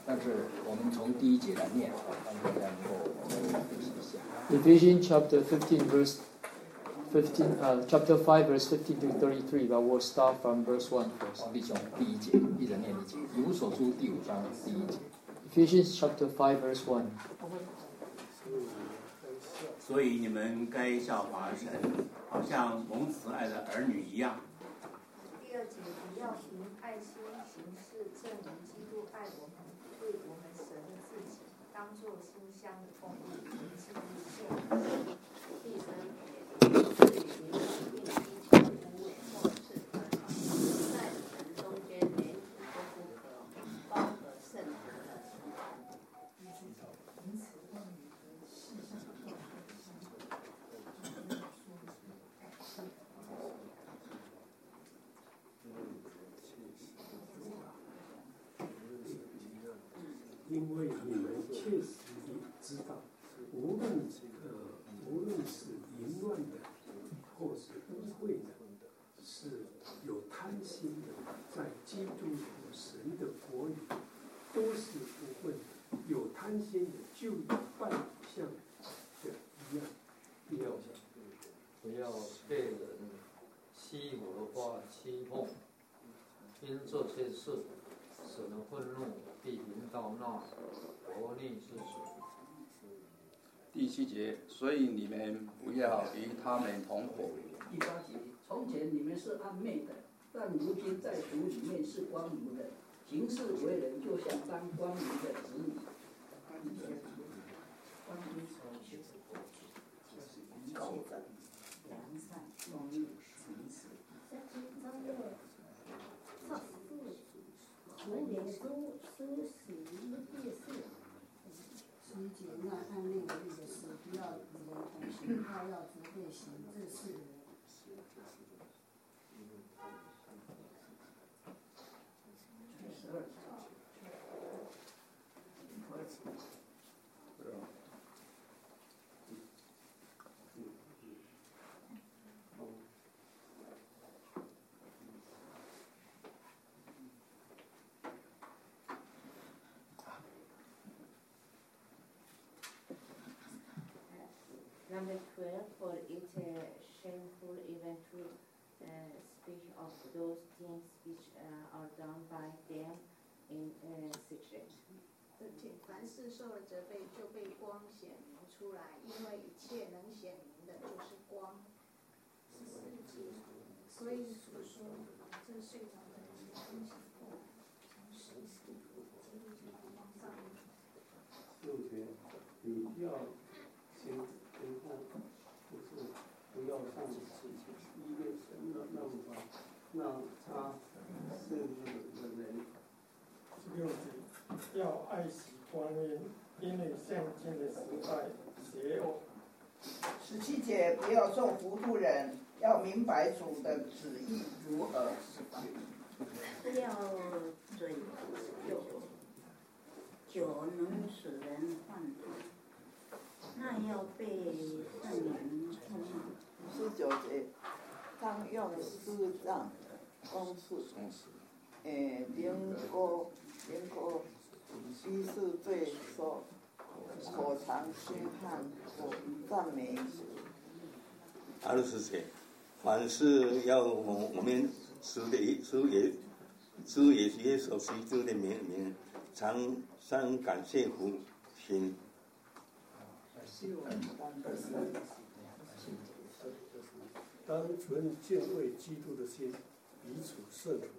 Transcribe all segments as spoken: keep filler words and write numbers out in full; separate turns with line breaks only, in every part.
但是我们从第一节来念，让大家能够复习一下。
Ephesians chapter fifteen verse fifteen, uh, chapter five verse fifteen to thirty-three, but we'll start from verse one first.
弟兄，第一节，一人念一节。以弗所书第五章第一节。
Ephesians chapter five verse one.
所以你们该效法神，好像蒙慈爱的儿女一样。
第二节，不要凭爱心行事，正如基督爱我们，为我们舍了自己，当作馨香的供物，祭物献。第三节，是与灵并一起无伪或是可好，在神中间连主都不可，包合圣徒的。
因为你们确实知道，无论呃无论是淫乱的，或是污秽的，是有贪心的，在基督和神的国里都是不会的。有贪心的就与拜偶像的一样。第二项，
不要被人欺讹或欺哄，因这些事使人愤怒，必临到那悖逆之子。
第七节，所以你们不要与他们同伙。
第八节，从前你们是暗昧的，但如今在主里面是光明的，行事为人就像当光明的子女。光明就是过去，就是一切的良善、公义、诚实。
我脸书书死夜市，十一节那按内为例的事，不要与人同行，好要责备行这事的人。
十二章。
Number twelve, for it uh, shameful even to uh, speak of those things which uh, are done by them in uh, secret.
凡事受了责备，就被光显明出来，因为一切能显明的就是光。所以所说，这睡着的人清醒过来，从神是基督徒往上。
六节，你要先跟后，不是不要上一个神的那么吧，那他是不是人？
十六节，要爱惜光阴，因为现今的时代邪恶。
十七节，不要做糊涂人，要明白主的旨意如何。
不要醉酒，酒能使人犯罪，那要被圣灵充满。
十九节，当用诗章公事，诶，灵歌灵歌，居士对说，口常心汉，赞美。
二十节，凡事要我我们主的主也主也耶稣基督的名名，常常感谢父亲。
当存敬畏基督的心，彼此顺服。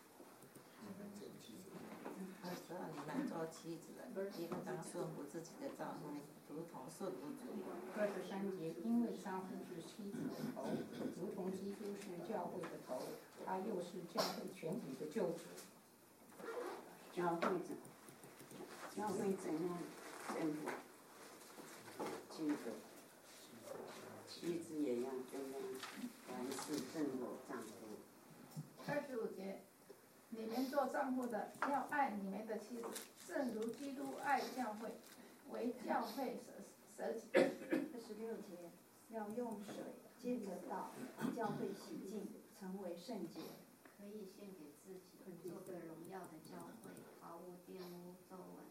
二十二，你们做妻子的，应当顺服自己的丈夫，如同顺服主。
二十三节，因为丈夫是妻子的头，如同基督是教会的头，他又是教会全体的救主。
教会怎教会怎样顺服妻子？妻子也要这样，凡事正我丈夫。
二十五节，你们做丈夫的要爱你们的妻子，正如基督爱教会，为教会舍舍己。
二十六节，要用水接着道，把教会洗净，成为圣洁，可以献给自己，做个荣耀的教会，毫无玷污、皱纹、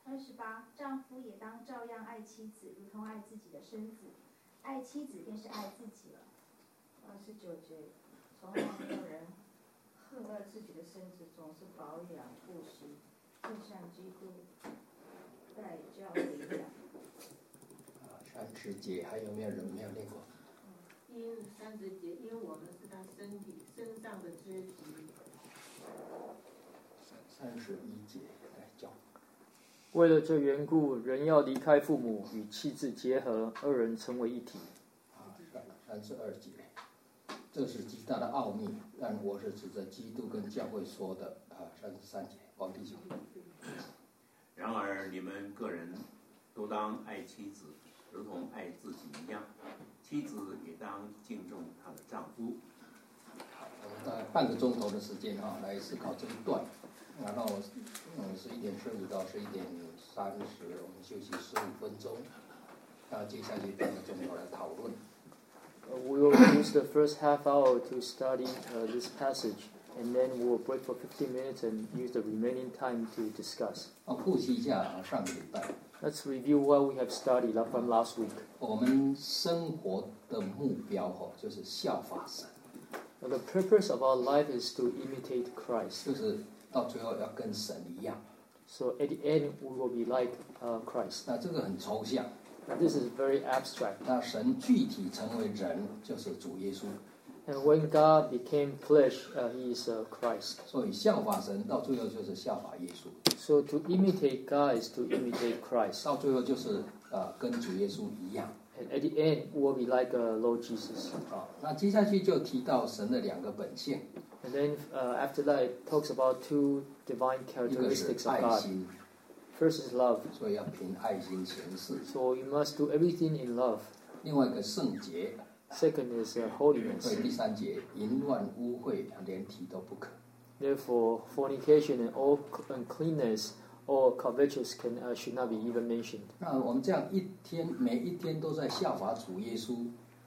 二十八，丈夫也当照样爱妻子，如同爱自己的身子。爱妻子便是爱自己了。
二十九节，从来没有人恨恶自己的身子，总是保养顾惜，就像基督待教会一样。
三十节还有没有人没有念过？
因三十节，因我们是他身体身上的肢体。
三十一节来教。
为了这缘故，人要离开父母，与妻子结合，二人成为一体。
啊，三十二节，这是极大的奥秘，但我是指着基督跟教会说的啊。三十三节，王弟兄。
然而你们个人都当爱妻子，如同爱自己一样；妻子也当敬重她的丈夫。
好，我们大概半个钟头的时间啊，来思考这一段。然后，嗯，十一点十五到十一点三十，我们休息十五分钟。那接下去半个钟头来讨论。
Uh, we will use the first half hour to study uh, this passage, and then we will break for fifteen minutes and use the remaining time to discuss.
啊，复习一下上个礼拜。
Let's review what we have studied from last week.
我们生活的目标哈，就是效法神。
The purpose of our life is to imitate Christ.
就是到最后要跟神一样。
So at the end, we will be like uh, Christ.
那这个很抽象。
Now, this is very abstract.
那神具体成为人，就是主耶稣。
And when God became flesh, uh, He is uh, Christ.
所以效法神，到最后就是效法耶稣。
So to imitate God is to imitate Christ.
到最后就是呃跟主耶稣一样。
And at the end, we will be like uh, Lord Jesus.
好，那接下去就提到神的两个本性。
And then uh, after that, it talks about two divine characteristics of God. First is love.
所以要凭爱心行事。
So you must do everything in love.
另外一个圣洁。
Second is uh, holiness.
所以第三节，淫乱污秽连提都不可。
Therefore, fornication and all uncleanness or covetous can uh, should not be even mentioned.
那我们这样一天每一天都在效法主耶稣。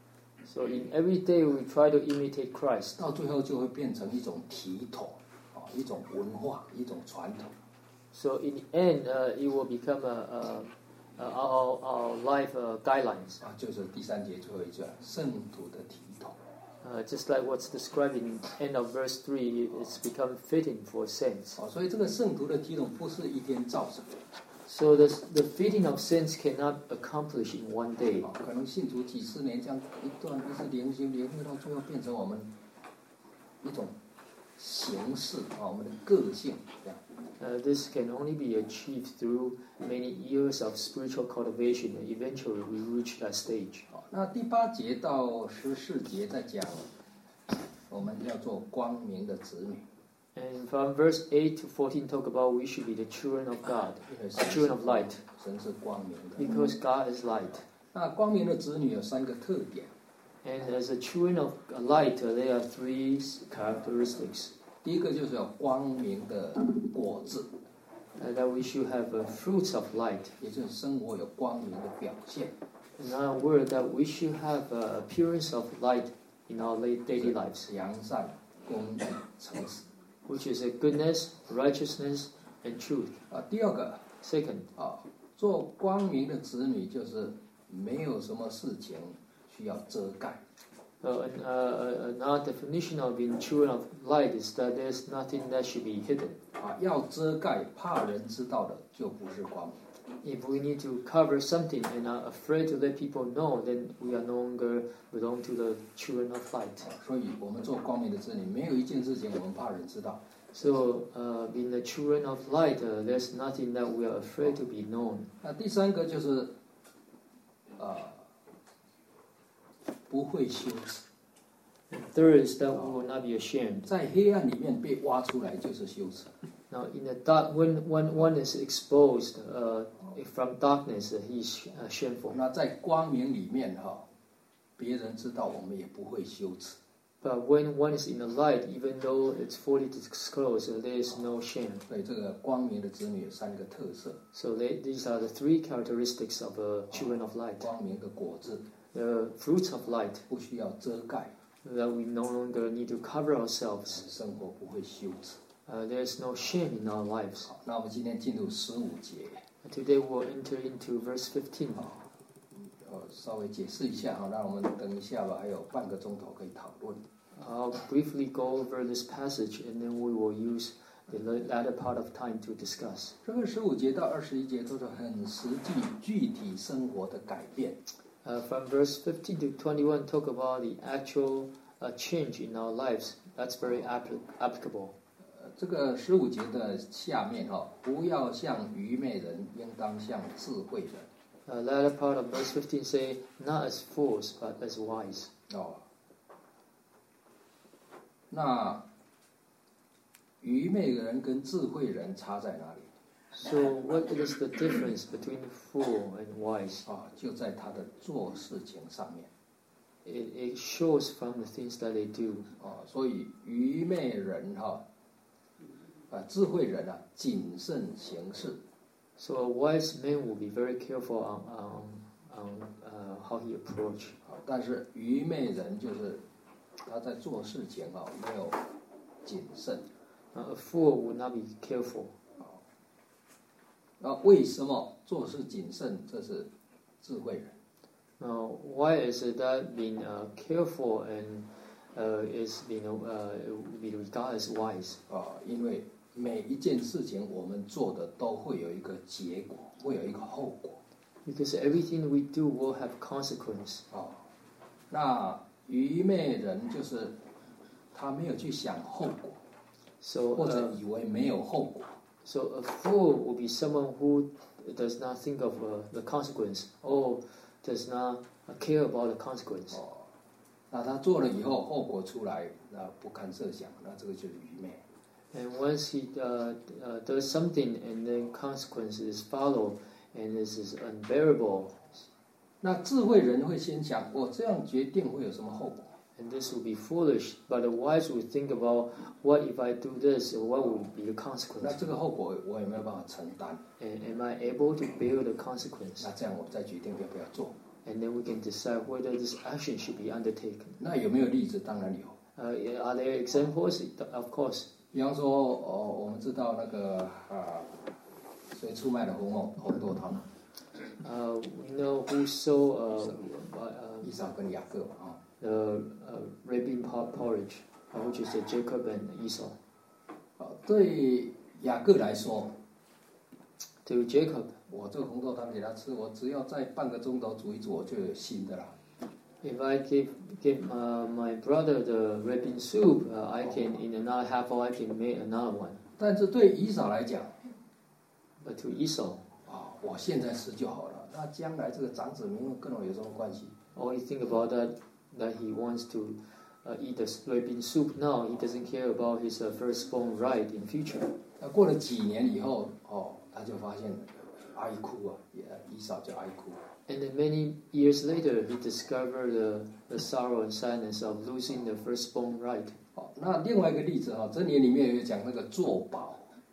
So in every day we try to imitate Christ.
到最后就会变成一种体统，啊，一种文化，一种传统。
So in the end, uh, it will become a, a, a, our, our life uh, guidelines.
啊，就是第三节最后一句，圣徒的体统。
Uh, just like what's described in end of verse three, it's become fitting for saints.
哦，所以这个圣徒的体统不是一天造成的。
So the the fitting of saints cannot accomplish in one day.
哦，可能信主几十年，这样一段一直灵修灵会到最后变成我们一种形式啊，我们的个性这样。
Uh, this can only be achieved through many years of spiritual cultivation, and eventually we reach that stage.
好，那第八节到十四节在讲，我们要做光明的子女。
And from verse eight to fourteen talk about we should be the children of God, children of light.
神是光明的。
Because God is light.
那光明的子女有三个特点。
And as a children of light, there are three characteristics.
第一个就是有光明的果子。
Uh, that we should have uh, fruits of light.
也就是生活有光明的表现。
In other words, that we should have uh, appearance of light in our daily lives.
良善、公义、诚实。
Which is a goodness, righteousness, and truth.
啊，第二个
，second
啊，做光明的子女就是没有什么事情需要遮盖。
Uh, and, uh, another definition of being children of light is that there's nothing that should be hidden.
啊，要遮盖怕人知道的就不是光明。
If we need to cover something and are afraid to let people know, then we are no longer belong to the children of light.
所以我们做光明的子女，没有一件事情我们怕人知道。
So, uh, being the children of light, uh, there's nothing that we are afraid to be known.
那第三个就是，呃，不会羞耻。
Third is that we will not be ashamed.
在黑暗里面被挖出来就是羞耻。
Now, in the dark, when when one is exposed uh, from darkness, uh, he's uh, shameful.
那在光明里面哈，别人知道我们也不会羞耻。
But when one is in the light, even though it's fully disclosed, uh, there is no shame.
对，这个光明的子女有三个特色。
So they, these are the three characteristics of uh, children of light.
光明的果子。
The fruits of light.
不需要遮盖。
That we no longer need to cover ourselves.
生活不会羞耻。
Uh, there is no shame in our lives.
好，那我们今天进入十五节。
Today we'll enter into verse fifteen.
呃，稍微解释一下哈，那我们等一下吧，还有半个钟头可以讨论。
I'll briefly go over this passage, and then we will use the latter part of time to discuss.
这个十五节到二十一节都是很实际、具体生活的改变。
Uh, from verse fifteen to twenty-one, talk about the actual uh, change in our lives. That's very applic- applicable.
这个十五节的下面哈，不要像愚昧人，应当像智慧人。
Uh, latter part of verse fifteen say, not as fools, but as wise.
哦，那愚昧人跟智慧人差在哪里？
So what is the difference between fool and wise?
啊，就在他的做事情上面。
It, it shows from the things that they do.
啊，所以愚昧人哈，啊，智慧人啊，谨慎行事。
So a wise man will be very careful on on, on uh, how he approach.
啊，但是愚昧人就是他在做事情啊没有谨慎。
Uh, a fool will not be careful.
那为什么做事谨慎？这是智慧人。
Now, why is it that being uh, careful and uh, is being uh, be regarded as wise?
啊，因为每一件事情我们做的都会有一个结果，会有一个后果。
Because everything we do will have consequence.
啊，那愚昧人就是他没有去想后果，
So,
或者
uh,
以为没有后果。
so a fool will be someone who does not think of uh, the consequence or does not care about the consequence.
哦，那他做了以后，后果出来，那不堪设想，那这个就是愚昧。
And once he uh, uh, does something and then consequences follow and this is unbearable.
那智慧人会先想，我这样决定会有什么后果？
And this will be foolish, but the wise will think about what if I do this, or what will be the
那
consequence?
这个后果我有没有办法承担？
And am I able to bear the consequence?
那这样我再决定要不要做。
And then we can decide whether this action should be undertaken.
那有没有例子？当然有。
Uh, are there examples? Of course.
比方说，哦，我们知道那个啊，谁出卖了红豆红豆汤？
Uh, we know who sold uh, uh,
以扫跟雅各嘛，啊。
the uh, rabbin porridge, uh, which is the Jacob and Esau.
好，对雅各来说
To Jacob,
我这个红豆汤给他吃，我只要在半个钟头煮一煮，我就有新的啦。
if I give give uh, my brother the rabbin soup, uh, I can in another half hour I can make another one.
但是对以扫来讲，
But to Esau,
啊，我现在吃就好了，那将来这个长子名跟我有什么关系？
all he think about that that he wants to uh, eat the rabbin soup now. He doesn't care about his uh, firstborn right in future.
那过了几年以后，哦，他就发现哀哭啊，以扫就哀哭。
And then many years later, he discovered the, the sorrow and sadness of losing the firstborn right.
好，那另外一个例子哈，箴言里面有讲那个做保。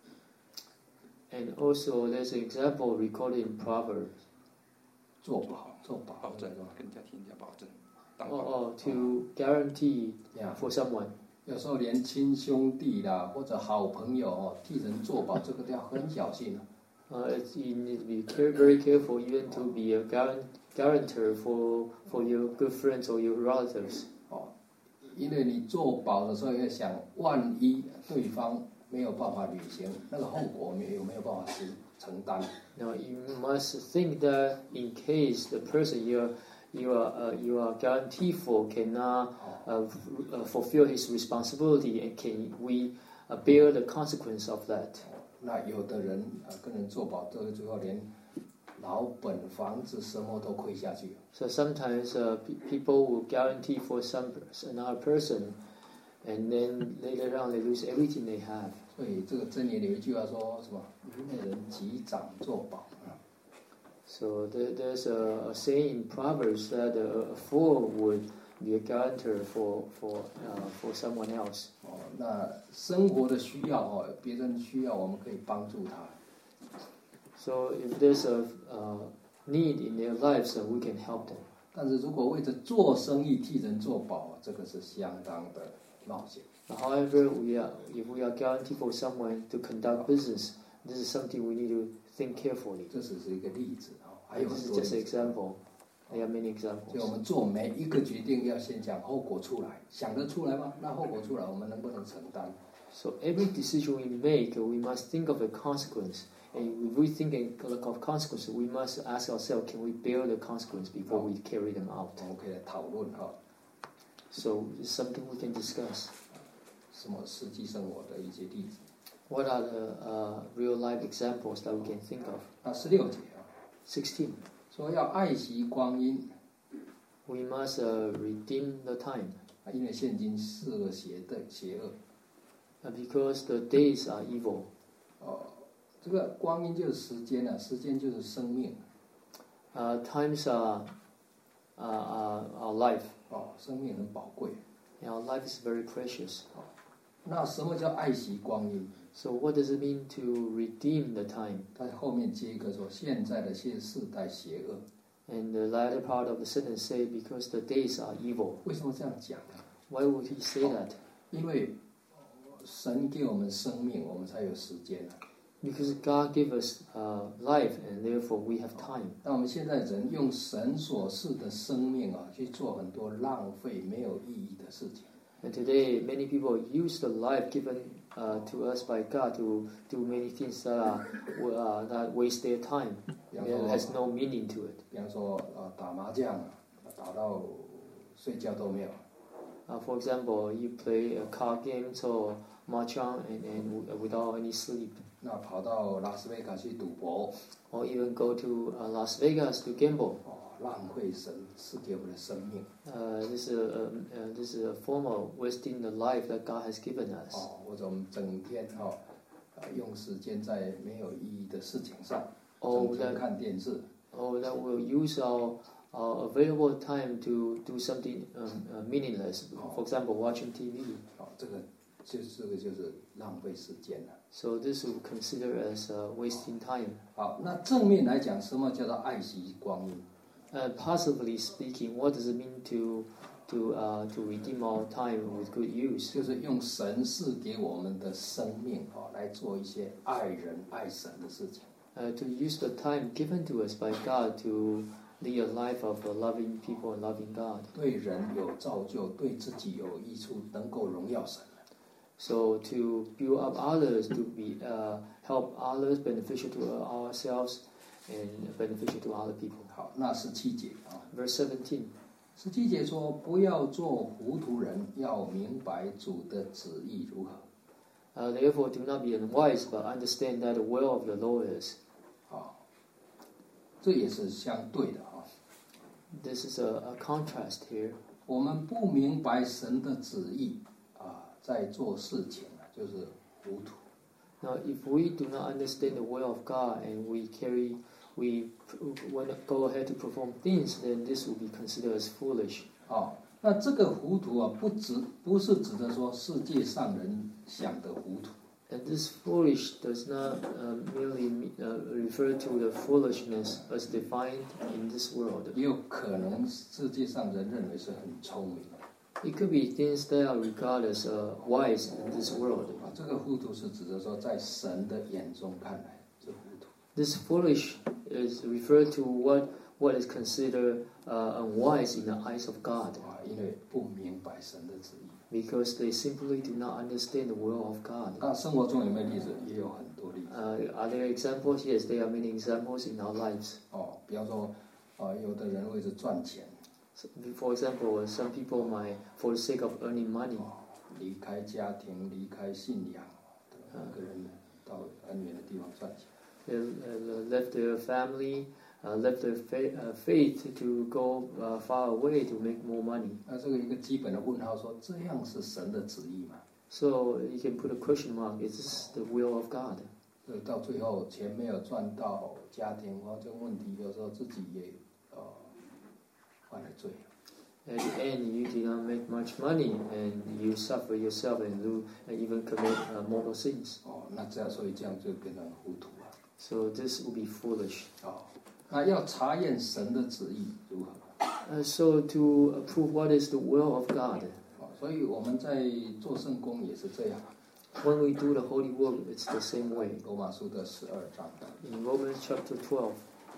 And also, there's an example recorded in Proverbs.
做保，做保，
保证跟人家听人家保证。
Oh, oh, to guarantee
Yeah.
for someone.
有时候连亲兄弟啦，或者好朋友哦，替人做保，这个都要很小心。
Uh, it's, you need to be care, very careful, even to be a guaran- guarantor for for your good friends or your relatives.
哦，因为你做保的时候要想，万一对方没有办法履行，那个后果我们有没有办法承承担？
Now you must think that in case the person you're you are uh, you are guaranteed for cannot uh, f- uh, fulfill his responsibility, and can we uh, bear the consequence of that?
那有的人啊，跟人做保，这个最后连老本、房子什么都亏下去。
So sometimes uh, pe- people will guarantee for some another person, and then later on they lose everything they have.
所以这个箴言有一句话说什么？愚昧人击掌做保啊。
So there, there's a, a saying in Proverbs that a, a fool would be a guarantor for for uh, for someone else.
哦，那生活的需要哦，别人需要我们可以帮助他。
So if there's a uh, need in their lives, uh, we can help them.
但是如果为着做生意替人做保，这个是相当的冒险。
However, we are if we are guaranteed for someone to conduct business, This is something we need to think carefully.
这只是一个例子啊，还有
This
很
is
多
just
例
an
子。
example. There are many
所以我
examples.
们做每一个决定要先讲后果出来，想得出来吗？那后果出来，我们能不能承担？
So every decision we make, we must think of the consequence. And if we think of consequences, we must ask ourselves, can we bear the consequence before we carry them out?
我们可以来讨论哈，
So it's something we can discuss.
什么实际生活的一些例子。
What are the uh, real life examples that we can think of?
那十六节啊，
sixteen.
说要爱惜光阴，
We must uh, redeem the time.
啊，因为现今是恶邪的邪恶。
Uh, because the days are evil.
哦，这个光阴就是时间啊，时间就是生命。
Uh, times are, are, are our life.
哦，生命很宝贵。
And our life is very precious.
那什么叫爱惜光阴？
So what does it mean to redeem the time?
在后面接一个说，现在的现世代邪恶。
And the latter part of the sentence say, because the days are evil.
为什么这样讲呢？
Why would he say that?
因为神给我们生命，我们才有时间啊。
Because God gave us uh, life, and therefore we have time.
那我们现在人用神所赐的生命啊，去做很多浪费、没有意义的事情。
And today, many people use the life given uh, to us by God to do many things that are uh, that waste their time. It has no meaning to it.
比方说，呃，打麻将，打到睡觉都没有。
Uh, for example, you play a card games or mahjong and, and without any sleep.
那跑到拉斯维加去赌博，
Or even go to uh, Las Vegas to gamble.
哦，浪费神赐给我们的生命。
Uh, this is a, um, uh, this is a form of wasting the life that God has given us.
哦，或者我们整天哦，呃，用时间在没有意义的事情上，
Oh,
整天
that
看电视。
or that we'll use our, our available time to do something um, uh, meaningless. For example, watching T V.
哦，这个就这个就是浪费时间了。
So this we consider as uh, wasting time.
好，那正面来讲，什么叫做爱惜光阴？
And positively speaking, what does it mean to to uh, to redeem our time with good use?
就是用神赐给我们的生命哦，来做一些爱人爱神的事情。
Uh, to use the time given to us by God to lead a life of uh, loving people and loving God.
对人有造就，对自己有益处，能够荣耀神。
So to build up others, to be uh, help others, beneficial to ourselves and beneficial to other people.
好，那十七节啊，
Verse seventeen.
十七节说，不要做糊涂人，要明白主的旨意如何。
Uh, therefore, do not be unwise, but understand that the will of the Lord is.
啊，这也是相对的啊。
This is a, a contrast here.
我们不明白神的旨意啊，在做事情啊，就是糊涂。
Now, if we do not understand the will of God and we carry, we want to go ahead to perform things, then this will be considered as foolish.
哦，那这个糊涂啊，不指不是指的说世界上人想的糊涂。
And this foolish does not uh, merely uh, refer to the foolishness as defined in this world.
也有可能世界上人认为是很聪明的。
It could be things that are regarded as uh, wise in this world.
啊，这个糊涂是指的说，在神的眼中看来是糊涂。
This foolish is referred to what what is considered uh, unwise in the eyes of God.
啊，因为不明白神的旨意。
Because they simply do not understand the will of God.
那生活中有没有例子？也有很多例子。
Uh, are there examples? Yes, there are many examples in our lives.
哦，比方说，啊，有的人为了赚钱，
So, for example, some people might, for the sake of earning money,
离开家庭、离开信仰，一个人到很远的地方赚钱。
they uh, left their family, uh, left their fa- uh, faith to go uh, far away to make more money.
那这个一个基本的问号说，这样是神的旨意吗？
So you can put a question mark: is this the will of God?
呃，到最后钱没有赚到，家庭发生问题，有时候自己也呃犯了罪。
At the end, you did not make much money, and you suffer yourself and, lose, and even commit uh, mortal sins.
哦，那这样，所以这样就变成糊涂了。
So this would be foolish.
哦，那要查验神的旨意如何？
Uh, so to prove what is the will of God.
哦，所以我们在做圣工也是这样。
When we do the holy work, it's the same way.
罗马书的十二章。
In Romans chapter twelve.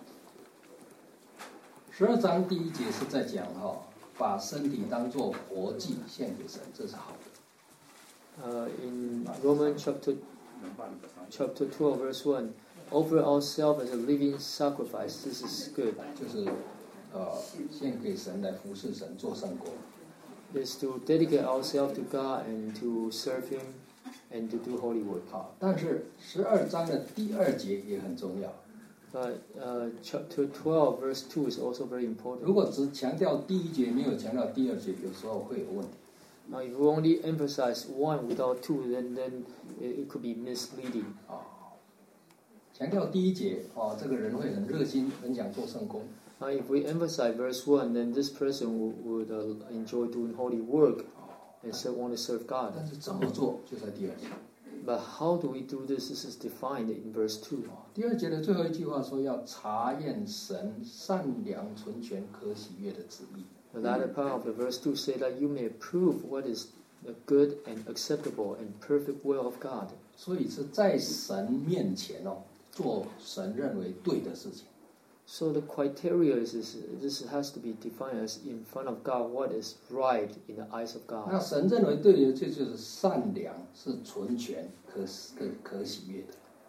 十二章第一节是在讲哈、哦，把身体当作活祭献给神，这是好的。
Uh, in Romans chapter chapter twelve verse one, offer ourselves as a living sacrifice. This is good.
就是呃，献给神来服侍神，做圣工。
Is to dedicate ourselves to God and to serve Him and to do holy work.
好，但是十二章的第二节也很重要。
But uh, chapter twelve verse two is also very important.
如果只强调第一节，没有强调第二节，有时候会有问题。
Now, if we only emphasize one without two, then then it, it could be misleading.
啊，强调第一节，哦，这个人会很热心，很想做圣工。
Now, if we emphasize verse one, then this person would, would uh, enjoy doing holy work and so want to serve God.
但是怎么做，就在第二节。
But how do we do this? This is defined in verse two.
第二节的最后一句话说，要查验神善良、纯全、可喜悦的旨意。
The latter part of the verse two say that you may prove what is the good and acceptable and perfect will of God.
所以是在神面前哦，做神认为对的事情。
So the criteria is, is this has to be defined as in front of God what is right in the eyes of God.
那神认为对的，这就是善良，是纯全、可可可喜悦的。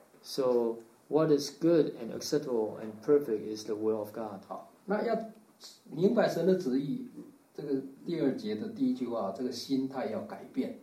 So what is good and acceptable and perfect is the will of God.
好，那要明白神的旨意，这个第二节的第一句话，这个心态要改变。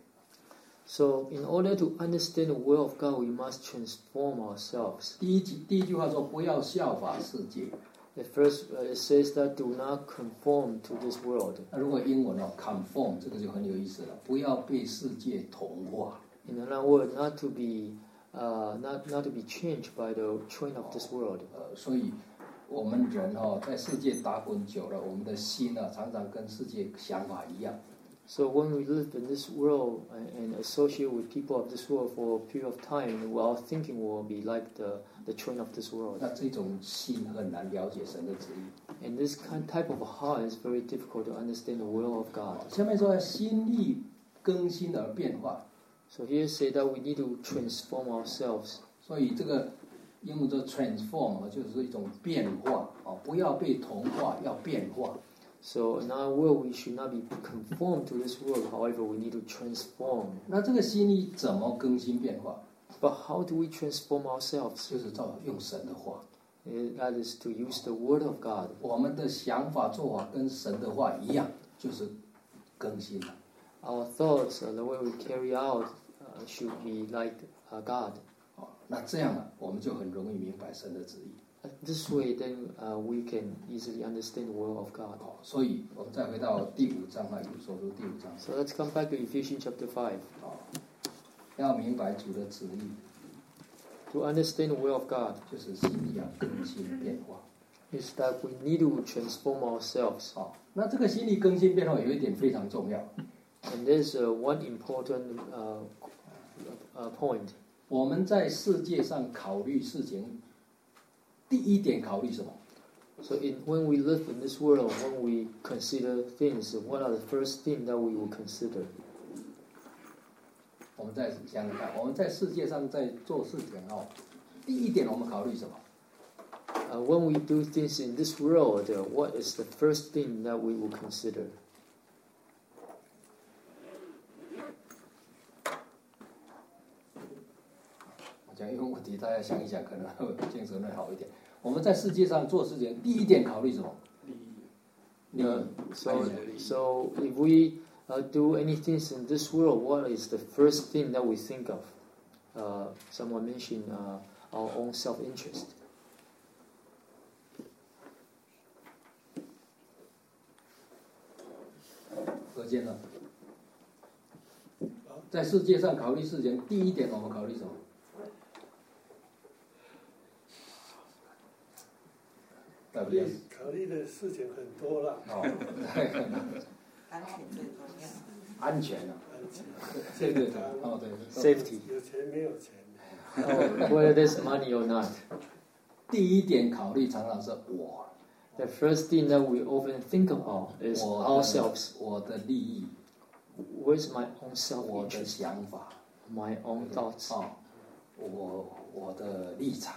So in order to understand the will of God, we must transform ourselves.
第一句第一句话说，不要效法世界。
The first uh, it says that do not conform to this world.
那如果英文哦 ，conform 这个就很有意思了，不要被世界同化。
In another word, not to be, uh, not not to be changed by the trend of this world.
呃，所以我们人哦，在世界打滚久了，我们的心啊，常常跟世界想法一样。
So when we live in this world and associate with people of this world for a period of time, our thinking will be like the the trend of this world.
那这种心很难了解神的旨意。
And this kind type of heart is very difficult to understand the will of God.
下面说心意更新而变化。
So here say that we need to transform ourselves.
所以这个英文说 transform 就是一种变化哦，不要被同化，要变化。
So in our world, we should not be conformed to this world. However, we need to transform.
那这个心意怎么更新变化？
But how do we transform ourselves?
就是照用神的话。
That is to use the word of God.
我们的想法做法跟神的话一样，就是更新了。
Our thoughts, uh, the way we carry out, uh, should be like uh, God.
哦，那这样啊，我们就很容易明白神的旨意。
This way, then uh, we can easily understand the will of God.
哦，所以我们再回到第五章啊，以弗所书第五章。
So let's come back to Ephesians chapter five.
哦，要明白主的旨意。
To understand the will of God,
就是心意要更新变化。
is that we need to transform ourselves.
哦，那这个心意更新变化有一点非常重要。
And there's uh, one important uh, uh, point.
我们在世界上考虑事情。第一点考虑什么？
So in, when we live in this world, when we consider things, what are the first things that we will consider?
我们再想想看，我们在世界上在做事情哦，第一点我们考虑什么？
Uh, when we do things in this world, uh, what is the first thing that we will consider?
我讲一个问题，大家想一想，可能精神会好一点。我们在世界上做事情，第一点考虑什么？利益。
Uh, so, so if we uh, do anything in this world, what is the first thing that we think of? Uh, someone mentioned uh, our own self-interest.
何见呢？在世界上考虑事情，第一点我们考虑什么？
考虑考虑的事情很多了。
哦，
安全最重要。
安全啊，
安全。
对对对，哦对
，safety。
有钱没有钱。
Oh, whether there's money or not.
第一点考虑常常是我。
The first thing that we often think about is ourselves.
我的利益。
Where's my own
我的
self-interest?
想法。
my own thoughts,
啊，我我的立场，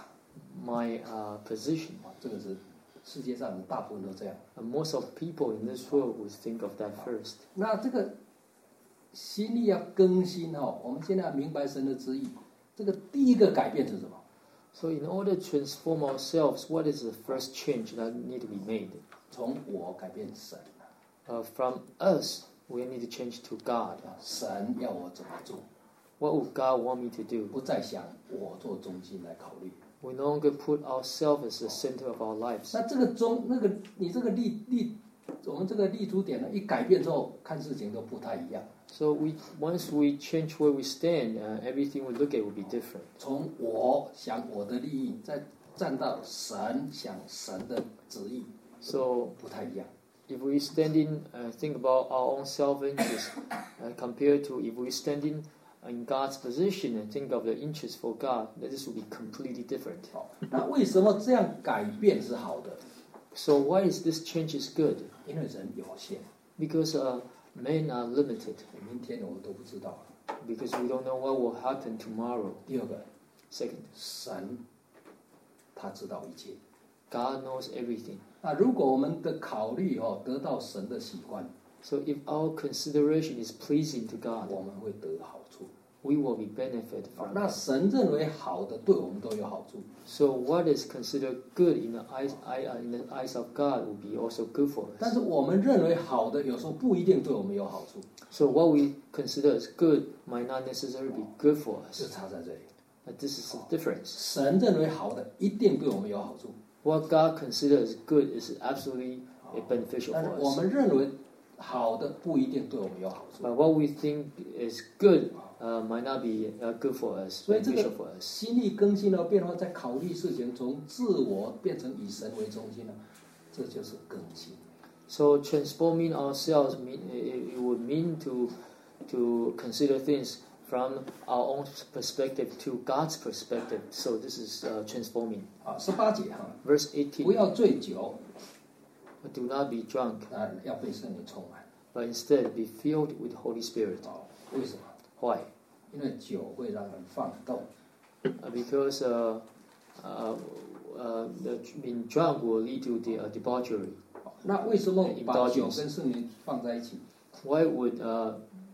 my uh, position.
啊，这个是世界上大部分都这样。
And most of people in this world would think of that first.
那这个心意要更新哦，我们现在要明白神的旨意。这个第一个改变是什么？
So in order to transform ourselves, what is the first change that need to be made?
从我改变神。
Uh, from us, we need to change to God.
神要我怎么做？
What would God want me to do?
不再想我做中心来考虑。
We no longer put ourselves as the center of our lives.
那这个中那个你这个立立，我们这个立足点呢，一改变之后，看事情都不太一样。
So we once we change where we stand, uh, everything we look at will be different.
从我想我的利益，再站到神想神的旨意，
So
不太一样。
if we stand in, uh, think about our own self-interest, uh, compared to if we stand in in God's position and think of the interest for God, that this will be completely different.
那为什么这样改变是好的？
So why is this change is good?
因为人有限，
Because uh, men are limited.
明天我们都不知道。
Because we don't know what will happen tomorrow.
第二个，
Second,
神他知道一切。
God knows everything.
那如果我们的考虑哦得到神的喜欢，
So if our consideration is pleasing to God,
我们会得好处。
we will be benefit from
那
it.
神认为好的，对我们都有好处。
So what is considered good in the eyes, eye- uh, in the eyes of God will be also good for
但
us.
是我们认为好的，有时候不一定对我们有好处，
So what we consider as good might not necessarily be good for
就
us.
差在这里。
But this is the difference.
神认为好的，一定对我们有好处。
What God considers good is absolutely uh, beneficial
但是
for
我
us.
们认为好的，不一定对我们有好处。
But what we think is good uh, might not be uh, good for us,
所以这
beneficial
个
for us.
心意更新了变化，在考虑事情从自我变成以神为中心了，这就是更新。
So transforming ourselves mean, it, it would mean to to consider things from our own perspective to God's perspective. So this is uh, transforming.
啊，十八节哈，
Verse eighteen.
不要醉酒，
Do not be drunk,
啊，要被圣灵充满。
but instead be filled with Holy Spirit.
啊，为什么？
Why?
因为酒会让人放纵。
Uh, because uh, uh, uh, the, being drunk will lead to the uh, debauchery.
那为什么把酒
Indulgence.
跟圣灵放在一起？
Why would uh,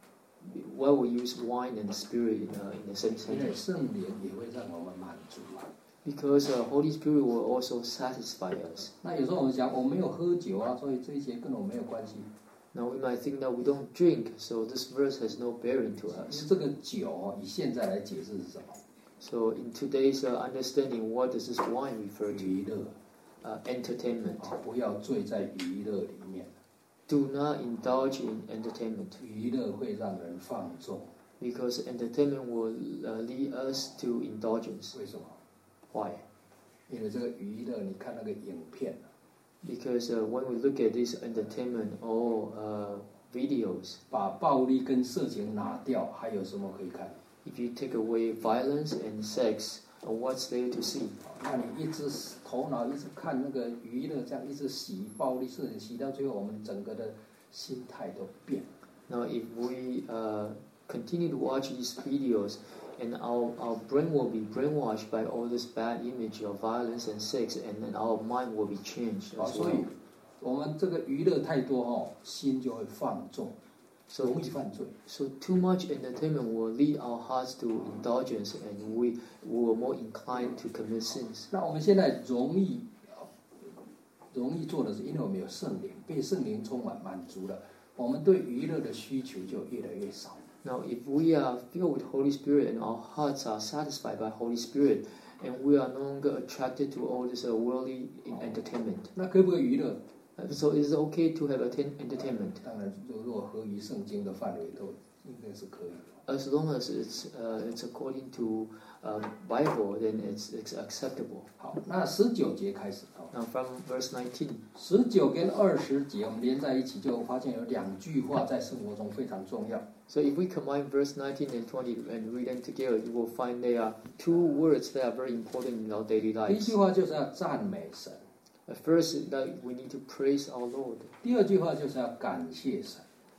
why would use wine and spirit in, uh, in the same
因为
sentence?
圣灵也会让我们满足啊。
Because uh, Holy Spirit will also satisfy us.
那有时候我们讲我没有喝酒啊，所以这一节跟我没有关系。
Now we might think that we don't drink, so this verse has no bearing to
其
us.
实这个酒哦，以现在来解释是什么？
So in today's uh, understanding, what does this wine refer to?
娱乐
Uh, entertainment.
啊，不要醉在娱乐里面。
Do not indulge in entertainment,
娱乐会让人放纵，
because entertainment will uh, lead us to indulgence.
为什么？
Why?
因为这个娱乐，你看那个影片，
Because uh, when we look at this entertainment or uh, videos,
把暴力跟色情拿掉，还有什么可以看？
if you take away violence and sex, uh, what's there to see?
那你一直头脑一直看那个娱乐，这样一直洗暴力色情，洗到最后，我们整个的心态都变了。
Now, if we uh, continue to watch these videos, and our, our brain will be brainwashed by all this bad image of violence and sex, and then our mind will be changed
啊，
as
所
well.
以我们这个娱乐太多哦，心就会放纵，
So,
容易犯罪。
so too much entertainment will lead our hearts to indulgence, and we, we are more inclined to commit sins.
那我们现在容易容易做的是，因为我们有圣灵，被圣灵充满满足了，我们对娱乐的需求就越来越少。
Now, if we are filled with Holy Spirit and our hearts are satisfied by Holy Spirit, and we are no longer attracted to all this uh, worldly entertainment,
那可不可以娱乐？
uh, so is it okay to have atten- entertainment?
当然，如果合于圣经的范围，都应该是可以的。
As long as it's uh, it's according to uh, Bible, then it's, it's acceptable.
好，那十九节开始啊，
Now, from verse nineteen,
十九跟二十节我们连在一起，就发现有两句话在生活中非常重要。
so if we combine verse nineteen and twenty and read them together, you will find there are two words that are very important in our daily
第一
lives.
句话就是要赞美神，
At first, that we need to praise our Lord.
第二句话就是要感谢神。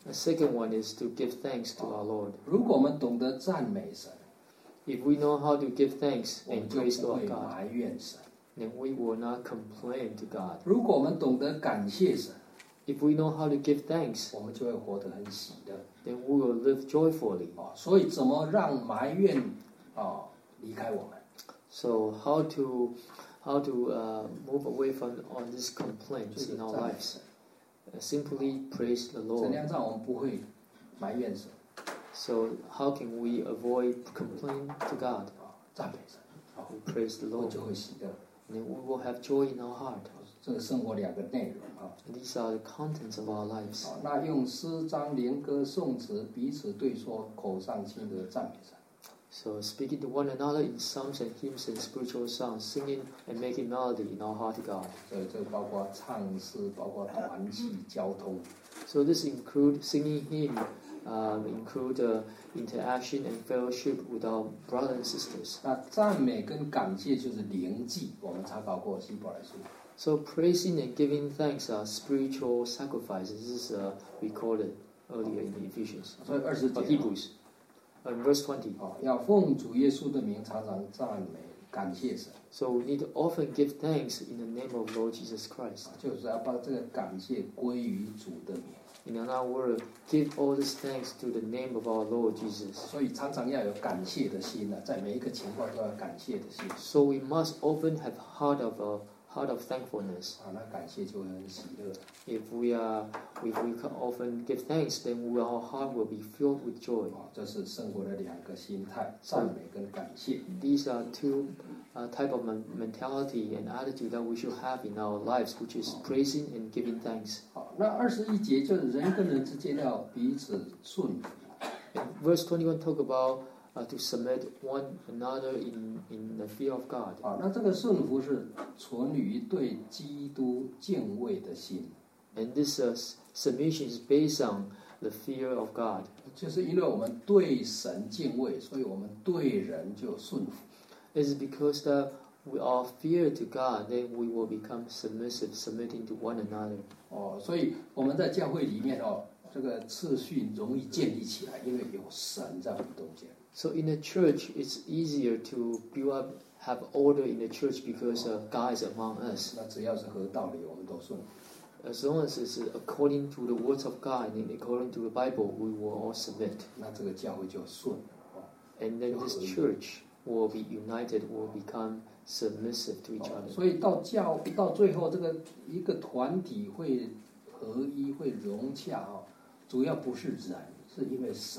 The second one is to give thanks to our Lord.
如果我们懂得赞美神，
If we know how to give thanks
我
and
们就
praise
不
to
会
our God,
埋怨神。
then we will not complain to God.
如果我们懂得感谢神，
If we know how to give thanks,
我们就会活得很喜乐。
then we will live joyfully.
啊，所以怎么让埋怨啊离开我们？
So how to how to uh, move away from all these
就
complaints
是
in our
赞美
lives?
神，
Uh, simply praise the
怎
Lord.
样让我们不会埋怨神？
So how can we avoid complaint to God?
啊，赞美神，
We praise the
我
Lord.
就会喜乐。
And then we will have joy in our heart.
这个生活两个内容啊。
These are the contents of our lives.
啊，那用诗章、联歌、颂词彼此对说，口上亲的赞美神。
So speaking to one another in psalms and hymns and spiritual songs, singing and making melody in our heart to God.
所以这包括唱诗，包括团契、交通。
So this include singing hymn, um, include uh, interaction and fellowship with our brothers and sisters.
那赞美跟感谢就是灵祭，我们查考过希伯来书。
So praising and giving thanks are spiritual sacrifices. This is uh, recorded earlier in Ephesians
所以二十节
or Hebrews. In verse twenty.
啊，要奉主耶稣的名常常赞美感谢神。
So we need to often give thanks in the name of Lord Jesus Christ.
就是要把这个感谢归于主的名。
In another word, give all this thanks to the name of our Lord Jesus.
所以常常要有感谢的心呢、啊，在每一个情况都要感谢的心。
So we must often have heart of a heart of thankfulness.
啊，那感谢就会很喜乐。
If we are, if we can often give thanks, then we, our heart will be filled with joy.
啊，这是生活的两个心态：赞美跟感谢。
These are two uh, type of men- mentality and attitude that we should have in our lives, which is praising and giving thanks.
好，那二十一节就是人跟人之间要彼此顺服。
And verse twenty-one talk about uh, to submit one another in, in the fear of God.
啊，那这个顺服是存于对基督敬畏的心。
And this uh, submission is based on the fear of God.
就是因为我们对神敬畏，所以我们对人就顺服。
It's because that we are fear to God, then we will become submissive, submitting to one another.
哦，所以我们在教会里面哦，这个次序容易建立起来，因为有神在我们中间。
So in the church, it's easier to build up, have order in the church because uh, God is among us.
那只要是合道理，我们都顺服。
As long as it's according to the words of God and according to the Bible, we will all submit.
那这个教会就顺了。哦
And then this church will be united, will become submissive to each
哦
other.
所以到教到最后，这个一个团体会合一，会融洽哦，主要不是人，是因为神。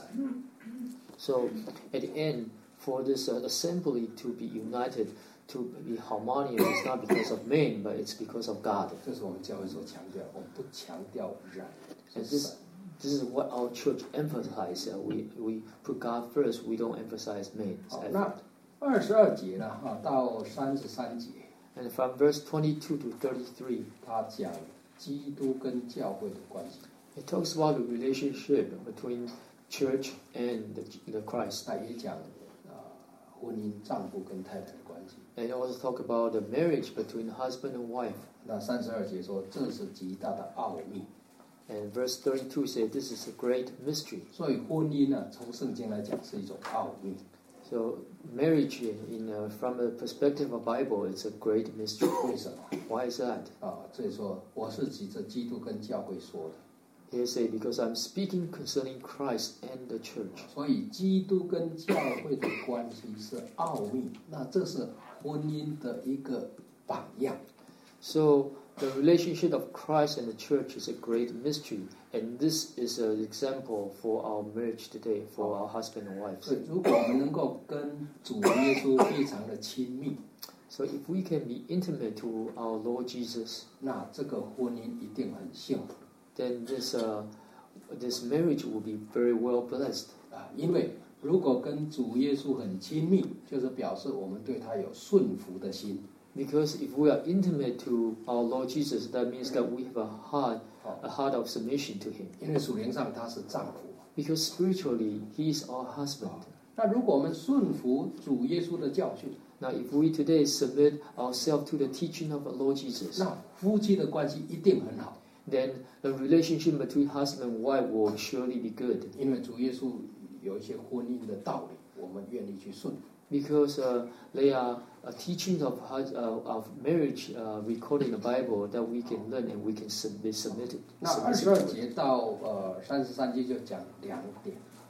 So at the end, for this uh, assembly to be united, to be harmonious, it's not because of men, but it's because of God.
这是我们教会所强调，我们不强调人，
And
是
this,
神。
this is what our church emphasizes. Uh, we, we put God first, we don't emphasize men.
好，那二十二节呢，哈，到三十三节，
And from verse twenty-two to thirty-three,
他讲基督跟教会的关系。
it talks about the relationship between church and the, the Christ.
那也讲啊、呃婚姻丈夫跟太太的关系。
And also talk about the marriage between husband and wife.
那三十二节说这是极大的奥秘。
And verse thirty-two says this is a great mystery.
所以婚姻呢，从圣经来讲是一种奥秘。
So marriage, in uh, from the perspective of Bible, it's a great mystery.
为什么？
Why is that?
啊，所以说我是指着基督跟教会说的。
Here say because I'm speaking concerning Christ and the church.
所以基督跟教会的关系是奥秘，那这是婚姻的一个榜样。
So the relationship of Christ and the church is a great mystery, and this is an example for our marriage today, for our husband and wives.
所以如果我们能够跟主耶稣非常的亲密，
So if we can be intimate to our Lord Jesus,
那这个婚姻一定很幸福
then this uh, this marriage will be very well blessed.
啊！因为如果跟主耶稣很亲密，就是表示我们对他有顺服的心。
Because if we are intimate to our Lord Jesus, that means that we have a heart, a heart of submission to Him.
因为属灵上他是丈夫。
Because spiritually, He is our husband.
那如果我们顺服主耶稣的教训，
Now, if we today submit ourselves to the teaching of the Lord Jesus,
那夫妻的关系一定很好。
then the relationship between husband and wife will surely be good.
因为主耶稣有一些婚姻的道理，我们愿意去顺服。
Because uh, they are uh, teachings of hus- uh, of marriage uh, recorded in the Bible that we can learn and we can sub- be submitted.
那二十二节到呃三十三节就讲两点。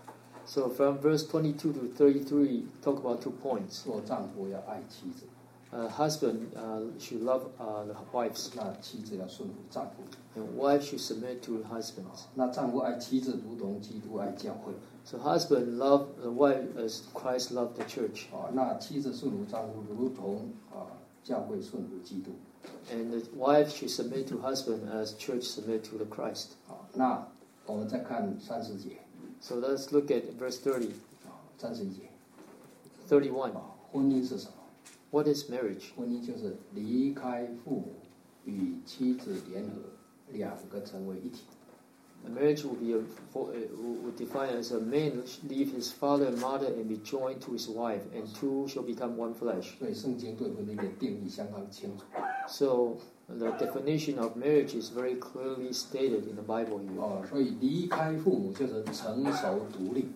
So from verse twenty-two to thirty-three, talk about two points.
做丈夫要爱妻子。
Uh, husband uh, should love uh, the wives.
那妻子要顺服丈夫。
And wife should submit to husbands.
那丈夫爱妻子，如同基督爱教会。
So husband love the wife as Christ loved the church.
啊，那妻子顺服丈夫，如同啊教会顺服基督。
And the wife should submit to husband as church submit to the Christ.
好，那我们再看三十节。
So let's look at verse thirty.
三十一节。
thirty-one.
婚姻是什么？
What is marriage?
婚姻就是离开父母，与妻子联合，两个成为一体。
A marriage will be a, for, uh, will define as a man leave his father and mother and be joined to his wife, and two shall become one flesh.
所以圣经对婚姻的定义相当清楚。
So the definition of marriage is very clearly stated in the Bible here.
哦，所以离开父母就是成熟独立。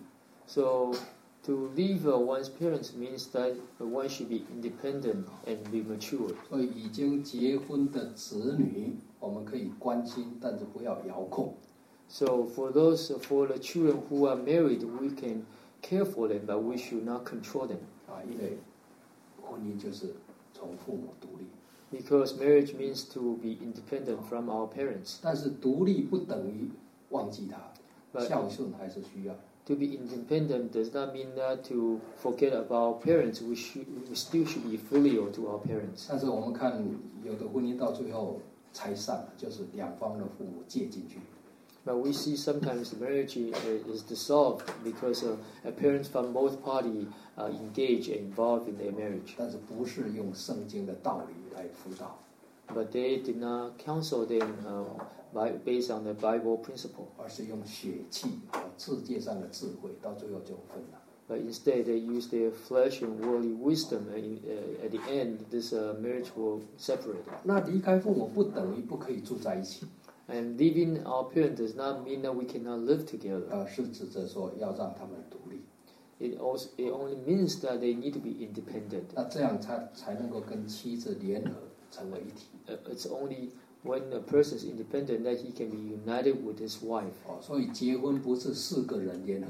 So to leave uh, one's parents means that one should be independent and be mature.
所以已经结婚的子女，我们可以关心，但是不要遥控。
So for those, for the children who are married, we can care for them, but we should not control them.
啊，因为婚姻就是从父母独立。
Because marriage means to be independent from our parents.
但是独立不等于忘记他，
But
孝顺还是需要。
To be independent does not mean that to forget about parents. We should, we still should be filial to our parents.
但是我们看有的婚姻到最后拆散了，就是两方的父母借进去。
But we see sometimes marriage is dissolved because uh, parents from both parties uh, engage and involved in their marriage.
但是不是用圣经的道理来辅导。
But they did not counsel them uh, by, based on the Bible principle.
而是用血气和世界上的智慧，到最后就分了。
But instead, they use their flesh and worldly wisdom, and uh, at the end, this uh, marriage will separate.
那离开父母不等于不可以住在一起。
And leaving our parents does not mean that we cannot live together.
呃，是指着说要让他们独立。
It also it only means that they need to be independent.
那这样才才能够跟妻子联合成为一体。
Uh, it's only when a person is independent that he can be united with his wife.
哦，所以结婚不是四个人联合。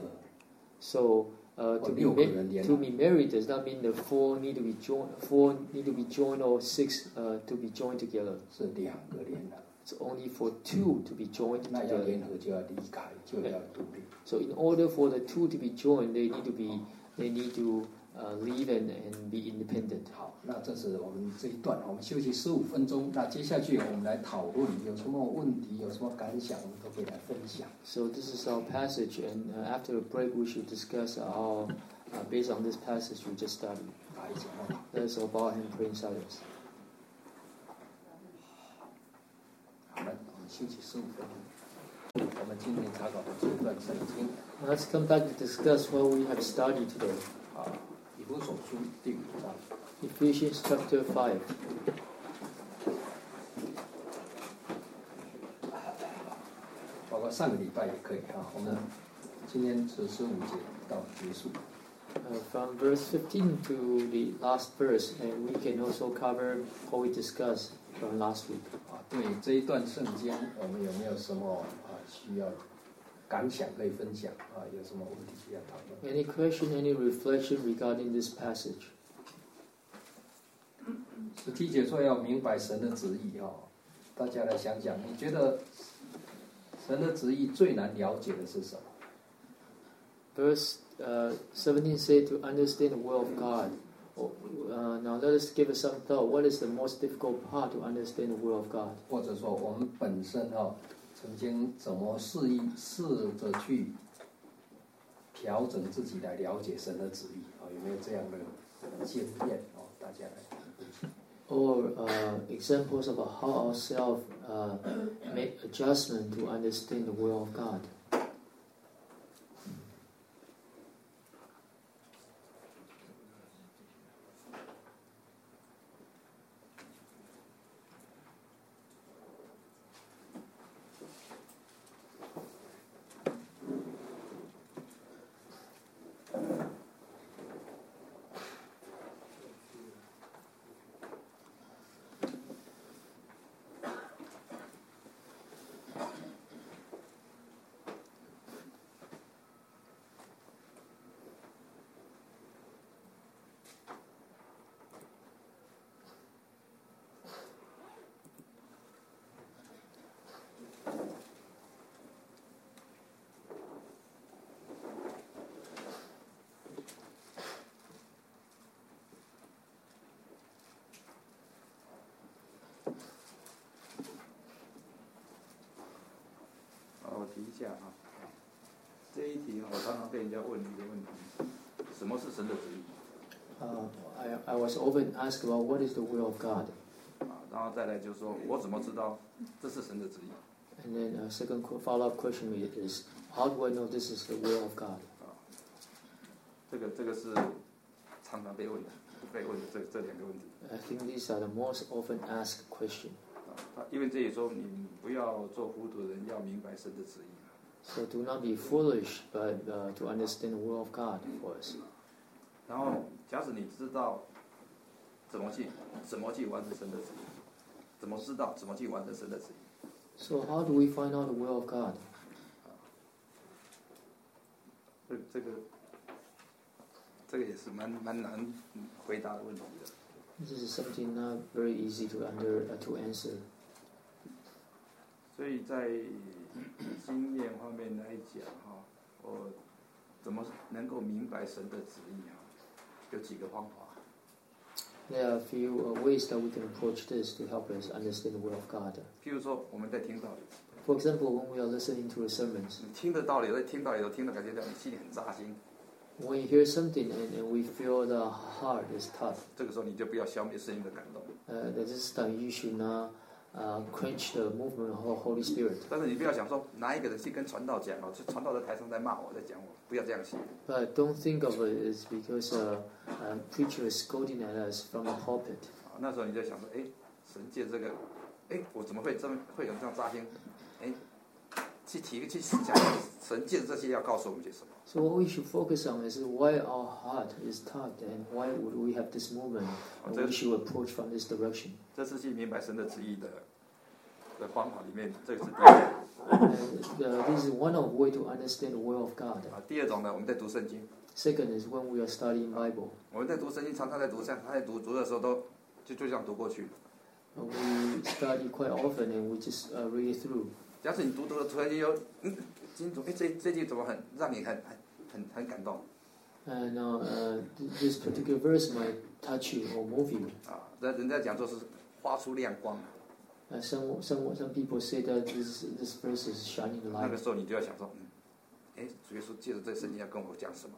So uh, to be ma- to be married does not mean the four need to be joined. Four need to be joined or six uh, to be joined together.
是两个联合。
It's only for two to be joined
那要
together.
联合就要离开，就要独立。
So in order for the two to be joined, they need to be they need to uh, leave and, and be independent.
好，那这是我们这一段，我们休息十五分钟。那接下去我们来讨论有什么问题，有什么感想，我们都可以来分享。
So this is our passage, and uh, after the break, we should discuss our uh, based on this passage we just studied.
来一起祷告。
Let's all bow and pray in silence.
好了，我们休息十五分钟。我们今天查考的这一段圣经，
Let's come back to discuss what we have studied today.
啊，以弗所书第五章。
Ephesians chapter five.
包括上个礼拜也可以啊。我们今天是十五节到结束。
Uh, from verse fifteen to the last verse, and we can also cover what we discussed from last week.
啊，对这一段圣经，我们有没有什么啊需要感想可以分享啊？有什么问题需要讨论？
Any question, any reflection regarding this passage?
十七节说要明白神的旨意哦，大家来想想，你觉得神的旨意最难了解的是什么？
Verse uh, seventeen said to understand the will of God. Oh, uh, now let us give it some thought. What is the most difficult part to understand the will of God?
或者说我们本身哦，曾经怎么试一试着去调整自己来了解神的旨意啊？有没有这样的经验哦？大家来分享。
Or uh, examples of how ourselves uh, make adjustment to understand the will of God.
一题，我常常被人家问一个问题：什么是神的旨意？
Uh, I I was often asked about what is the will of God.
啊，然后再来就是说我怎么知道这是神的旨意？
And then a second follow-up question is, how do I know this is the will of God?
啊，这个这个是常常被问的，被问的这这两个问题。
I think these are the most often asked question.
啊，因为这里说你不要做糊涂人，要明白神的旨意。
So do not be foolish, but uh, to understand the will of God for us.
然后，假使你知道怎么去怎么去完成神的旨意，怎么知道怎么去完成神的旨意？
So how do we find out the will of God?
这这个这个也是蛮蛮难回答的问题的。
This is something not very easy to under uh, to answer.
所以在经验方面来讲，哈，我怎么能够明白神的旨意啊？有几个方法。
There are a few uh, ways that we can approach this to help us understand the will of God.
譬如说，我们在听道理。
For example, when we are listening to the sermons.
你听的道理，在听道理都听得感觉到你心里很扎心。
When you hear something and, and we feel the heart is tough.
这个时候你就不要消灭圣灵的感动。
Uh, at this time, you should not uh, quench the movement of the Holy Spirit.
但是你不要想说哪一个人去跟传道讲哦，就传道在台上在骂我，在讲我，不要这样想。
But don't think of it as because a uh, uh, preacher is scolding at us from the pulpit.
啊，那时候你就想说，哎，神借这个，哎，我怎么会这么会有这样扎心？哎，去提去想，神借这些要告诉我们些什么？
So what we should focus on is why our heart is tugged and why would we have this movement and we should approach from this direction.
这是去明白神的旨意的的方法里面，这个是第一个。
And uh, this is one of way to understand the will of God.
啊，第二种呢，我们在读圣经。
Second is when we are studying Bible.
我们在读圣经，常常在读，像他在读读的时候都就就这样读过去。
We study quite often and we just uh, read it through.
假使你读读的突然间有，嗯，经读，哎，这这句怎么很让你很很很很感动？
And uh, uh, this particular verse might touch you or move you.
啊，人人家讲说是发出亮光。
Uh, some some some people say that this this verse is shining
那个
light.
时候你就要想说，嗯，哎，主耶稣借着这圣经要跟我讲什么？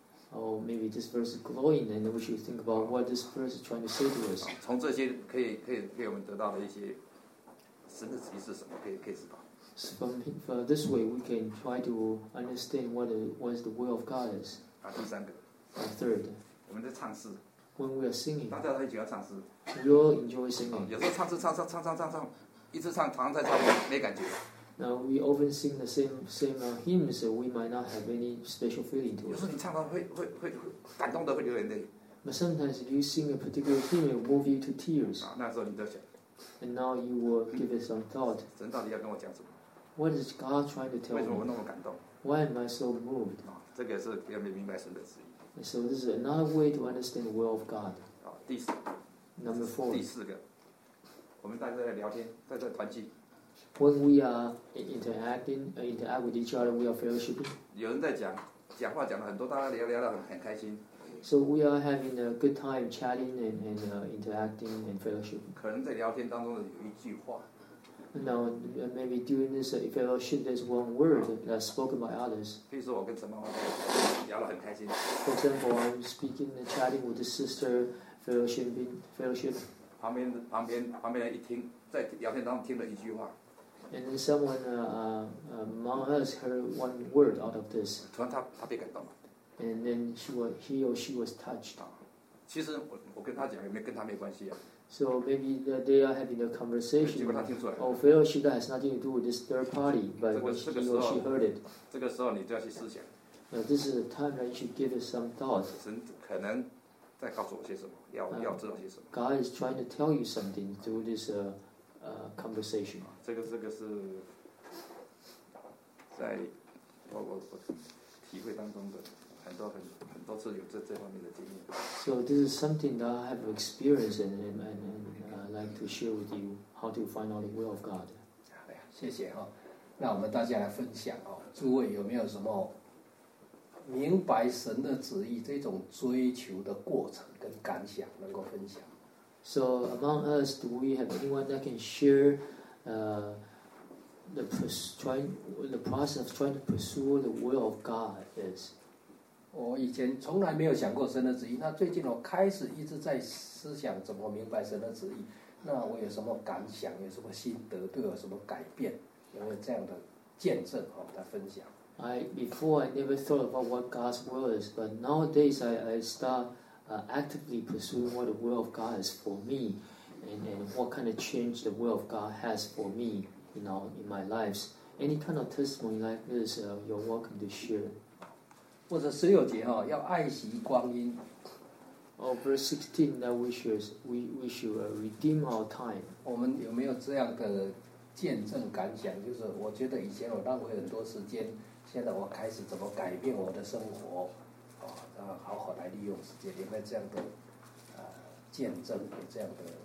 Or maybe this verse is glowing, and we should think about what this verse is trying to say to us.
从这些可以可以给我们得到的一些神的旨意是什么？可以可以知道。
So from uh, this way, we can try to understand what the, what is the will of God is.
啊，第三个。
And third,
我们在唱诗。
when we are singing,
大家都很喜欢唱诗。
we all enjoy singing.
有时候唱诗唱唱唱唱唱唱，一直唱，常常在唱，没感觉。
Now we often sing the same same uh, hymns, so we might not have any special feeling to
有
it.
时候你唱到会会会感动的会流眼泪。
But sometimes if you sing a particular hymn, it will move you to tears.
啊，那时候你就想，
And now you will give it some thought.
神到底要跟我讲什么？
What is God trying to tell
为什么我
me?
那么感动？
Why am I so moved?
啊，这个是要明白神的旨意。
And so this is another way to understand the will of God.
啊，第四
Number four.
第四个，我们大家在聊天，在这团聚。
When we are interacting, uh, interact with each other, we are fellowshipping.
有人在讲，讲话讲了很多，大家聊聊得很很开心。
So we are having a good time chatting and, and uh, interacting and fellowshipping.
可能在聊天当中有一句话，
Now, uh, maybe during this uh, fellowship, there's one word that's spoken by others.
比如说我跟陈妈妈在聊得很开心，
For example, I'm speaking and chatting with the sister, fellowshipping, fellowship,
旁边旁边旁边人一听，在聊天当中听了一句话，
and then someone uh, uh, among us heard one word out of this,
突然他他被感动了。
and then she was, he or she was touched.
其实我我跟他讲也没跟他没关系啊。
So maybe the, they are having a conversation
结果他听出来了。
or fellowship that has nothing to do with this third party,
这
but
个
when
这
he
个时
or
候
she heard it.
这个时候你就要去思想，
Now, this is a time that you should give it some thought.
神可能在告诉我些什么，要要知道些什么。
God is trying to tell you something through this uh, uh, conversation.
这个这个是在我我我体会当中的很多很很多次有这这方面的经验。
So this is something that I have experienced and, and, and, and uh, like to share with you how to find out the will of God.
好呀，谢谢哈、哦。那我们大家来分享哦，诸位有没有什么明白神的旨意这种追求的过程跟感想能够分享？
So among us, do we have anyone that can share uh, the pers- trying the process of trying to pursue the will of God is.
我以前从来没有想过神的旨意，那最近我开始一直在思想怎么明白神的旨意。那我有什么感想？有什么心得？对我有什么改变？有没有这样的见证哦？来分享。
I before I never thought about what God's will is, but nowadays I I start uh, actively pursuing what the will of God is for me, and and what kind of change the will of God has for me, you know, in my lives. Any kind of testimony like this, uh, you're welcome to share.
或者十六节哈、哦，要爱惜光阴。
Oh, verse sixteen that we should we we should uh, redeem our time.
我们有没有这样的见证感想？就是我觉得以前我浪费很多时间，现在我开始怎么改变我的生活，哦，然后好好来利用时间。有没有这样的呃见证？有这样的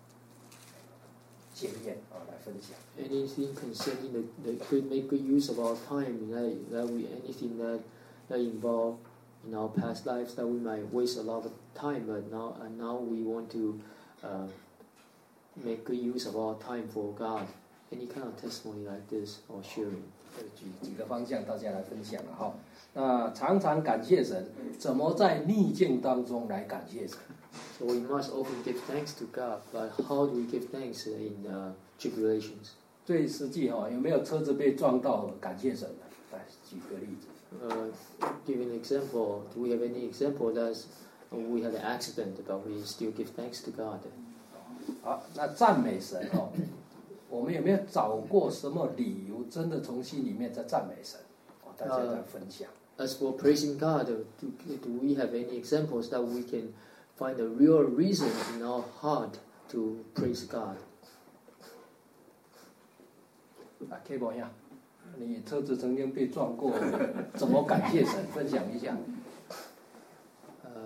经验啊、哦，来分享。
Anything concerning the, the could make good use of our time, that that we anything that that involve in our past lives that we might waste a lot of time, but now and now we want to uh, make good use of our time for God. Any kind of testimony like this or sharing.
举几个方向大家来分享了哈。那常常感谢神，怎么在逆境当中来感谢神？
So we must often give thanks to God, but how do we give thanks in uh, tribulations?
最实际哈，有没有车子被撞到感谢神的？来举个例子。
Uh, give an example. Do we have any example that we had an accident, but we still give thanks to God?
好，那赞美神哦，我们有没有找过什么理由，真的从心里面在赞美神？哦，大家来分享。
Uh, as for praising God, do, do we have any examples that we can find a real reason in our heart to praise God?
啊 ，K 博呀。你车子曾经被撞过，怎么感谢神？分享一下。
呃，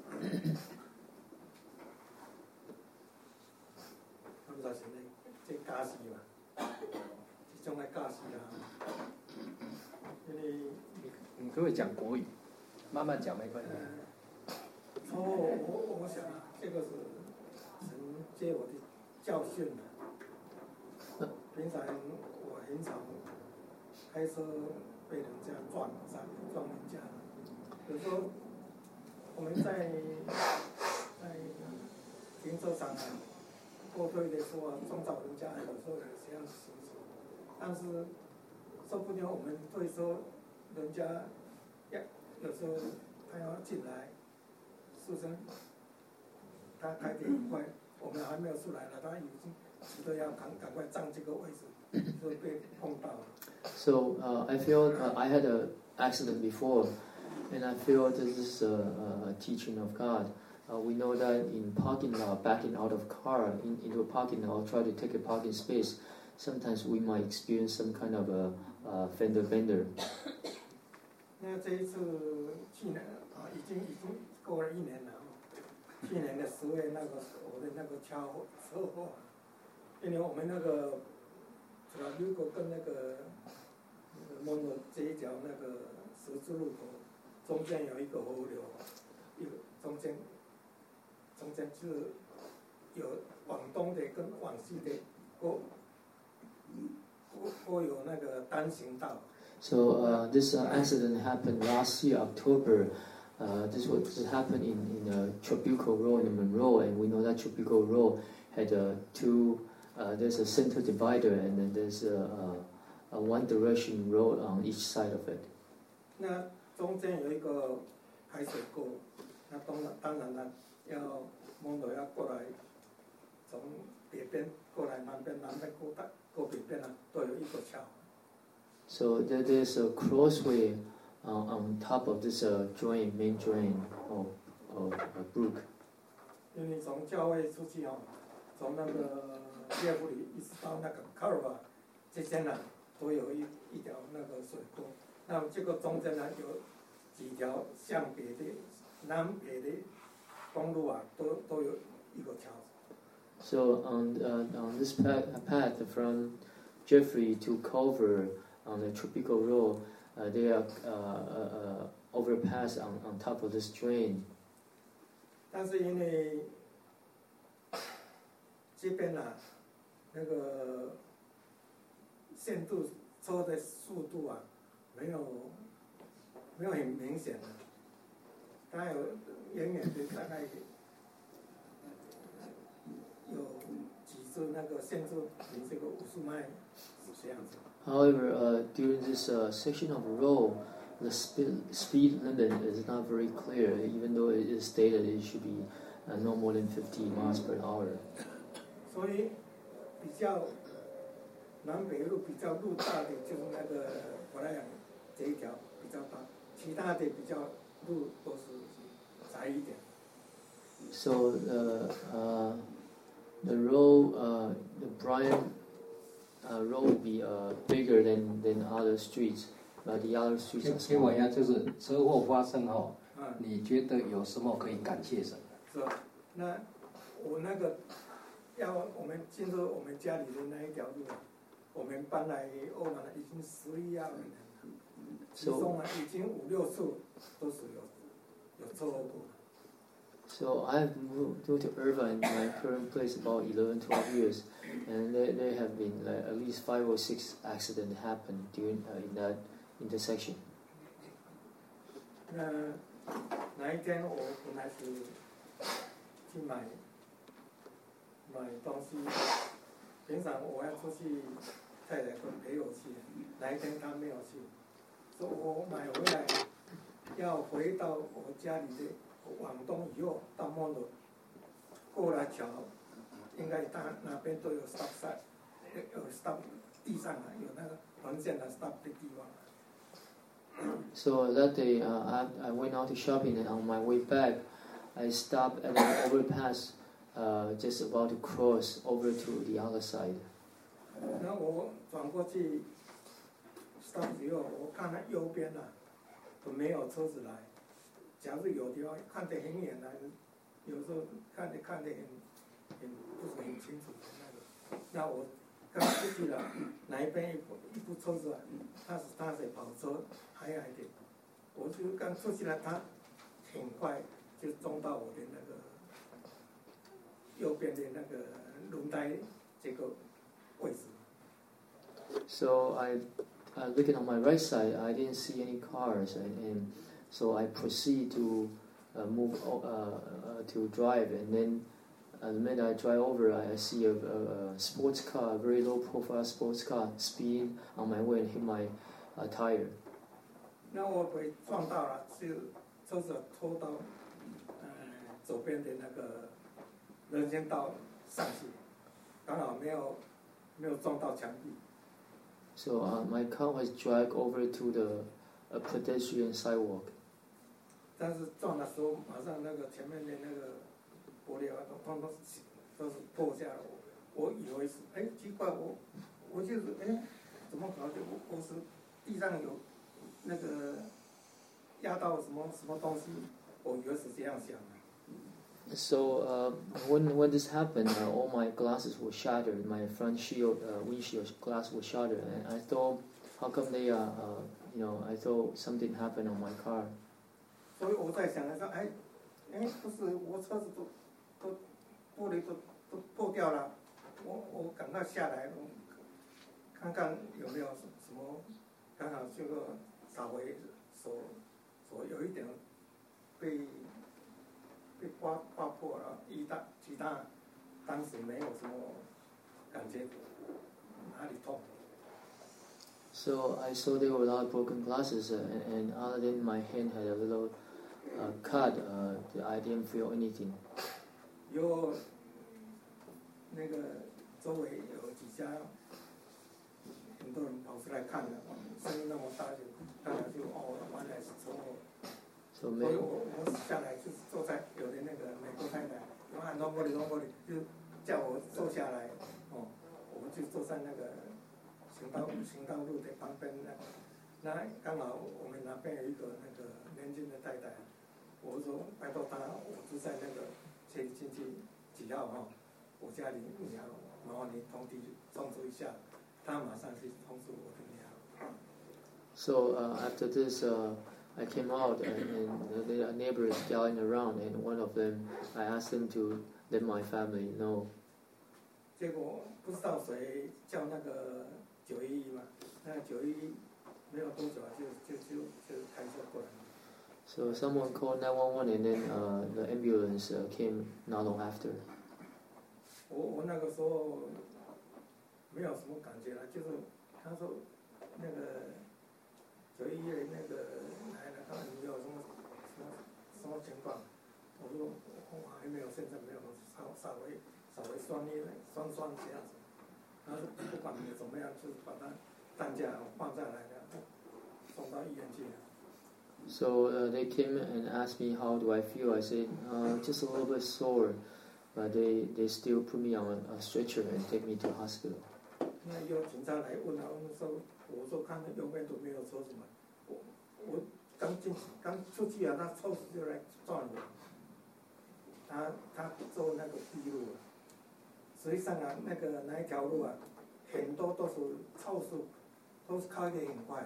咁就是你即係家事嘛，即種係家事啦。因為
你可唔可以講國語？慢慢講沒關係。
哦，我我想啊，這個是神借我的教訓啊。平常我很少。开车被人家撞上撞人家，有时候我们在在停车场啊过对的时候啊撞到人家，有时候有这样情形，但是说不定我们对说人家要有时候他要进来，是不是？他开得很快，我们还没有出来了，他已经急得要赶赶快占这个位置，就被碰到了。
So uh, I feel uh, I had an accident before, and I feel this is a, a teaching of God. Uh, we know that in parking lot, backing out of car in, into a parking lot, try to take a parking space, sometimes we might experience some kind of a, a fender bender.
那这一次去年啊，已经已经过了一年了。去年的十月那个我的那个车祸车祸，因为我们那个主要如果跟那个。摸摸这一条那个十字路口，中间有一个河流，一个中间中间是有往东的跟往西的，各各各有那个单行道。
So uh, this uh, accident happened last year, October. Uh, this was this happened in in uh, Trabuco Road in Monroe, and we know that Trabuco Road had uh, two. Uh, there's a center divider, and then there's a. Uh, A one direction road on each side of it.
那中间有一个排水沟，那当然当然了，要蒙头要过来，从北边过来南边，南边过大过北边啊，都有一个桥。
So there, there's a crossway uh, on top of this uh, drain, main drain of of a brook.
因为从教会出去哦，从那个列夫里一直到那个卡尔巴之间呢。都有一一条那个水沟，那这个中间呢有几条向北的、南北的公路啊，都都有一个桥。
So on uh, on this path, path from Jeffrey to Culver on the Tropical Road, uh, there are uh, uh, overpass on on top of this drain.
但是因为这边啊，那个。 限度车的速度啊，没有没有很明显的，它有远远的大概有几次那个限速比这个五十迈这样子。
However, uh, during this uh, section of road, the speed, speed limit is not very clear, even though it is stated it should be uh, no more than fifty miles per hour.
所以比较南北路比较路大的就是那个我来讲这一条比较大，其他的比较路都是窄一点。
So uh, uh, the road, uh, the Bryan uh, road will be uh, bigger than, than other streets, but the other streets are
请问
smaller.
一下，就是车祸发生后，你觉得有什么可以感谢神？
是吧？那我那个要我们进入我们家里的那一条路，我们搬来欧盟已经十一二年了，其中啊已经五六次都是有有车祸过。
So I've moved to Irvine, my current place, about eleven, twelve years, and there, there have been like at least five or six accidents happen during uh, in that intersection.
那哪一天我本来是去买买东西，平常我要出去，太太会陪我去，哪一天她没有去，所以我买回来要回到我家里的。往东以后到摩罗过来桥，应该它那边都有 stop sign， 有 stop 地上啊有那个横线的 stop 的地方。
So that day, uh, I, I went out to shopping, and on my way back, I stopped at an overpass, uh, just about to cross over to the other side.
那我转过去 stop 以后，我看到右边啊，都没有车子来。假如有地方看得很远来，有时候看得看得很很不是很清楚的那个，那我刚出去了，哪一边一部一部车子啊，他是他是跑车，矮矮的，我就刚出去了，他很快就撞到我的那个右边的那个轮胎这个位置。
So I, uh, looking on my right side, I didn't see any cars, and, and so I proceed to uh, move uh, uh, to drive, and then uh, the minute I drive over, I, I see a, a, a sports car, a very low-profile sports car, speed on my way and hit my uh, tire.
那我被撞到了，就车子拖到呃左边的那个人行道上去，刚好没有没有撞到墙壁。
So uh, my car was dragged over to the a pedestrian sidewalk.
但是撞的时候，马上那个前面的那个玻璃啊，都通通都是破下来。我我以为是，哎，奇怪，我我就是哎，怎么搞的？我我是地上有那个压到什么什么东西，我以为是这样想的。
So uh, when when this happened, uh, all my glasses were shattered. My front shield, uh, windshield glass was shattered, and I thought, how come they are, uh, you know, I thought something happened on my car.
所以我在想说，哎，哎，不是我车子都都玻璃都都破掉了，我我赶快下来，看看有没有什么，刚好这个稍微手手有一点被被刮刮破了，一大其他当时没有什么感觉哪里痛。
So I saw there were a lot of broken glasses, uh, and, and other than my hand had a little uh, cut, uh, I didn't feel anything.
有那个周围有几家很多人跑出来看了，声音那么大，就看了就哦，原来是车祸。
So
所以我我下来就是坐在有的那个美国太太，我喊弄过来弄过来，就叫我坐下来，哦，我就坐在那个行道行道路的旁边那，那刚好我们那边有一个那个年轻的太太，我说拜托她，我住在那个这里进去几号哈，我家里你要麻烦你通知通知一下，她马上去通知我的娘。
So uh, after this, uh, I came out, and, and the neighbors gathering around, and one of them, I asked them to let my family know.
结果不知道谁叫那个九一一嘛，那九一一没有多久啊，就就就就开车过来。
So someone called nine one one and then uh, the ambulance uh, came not long after.
我我那个时候没有什么感觉了，就是他说那个九一一那个来了，看你有什么什么什么情况？我说我还没有，现在没有，稍稍微稍微酸一酸酸这样子。他说不管你怎么样，就是把它担架放下来的，送到医院去。
So uh, they came and asked me how do I feel. I said uh, just a little bit sore, but they they still put me on a stretcher and take me to hospital.
那有警察来问啊，问说我说看到右边都没有抽什么，我我刚进刚出去啊，他抽就来撞我。他他做那个闭路啊，实际上啊，那个那一条路啊，很多都是超速，都是开得很快。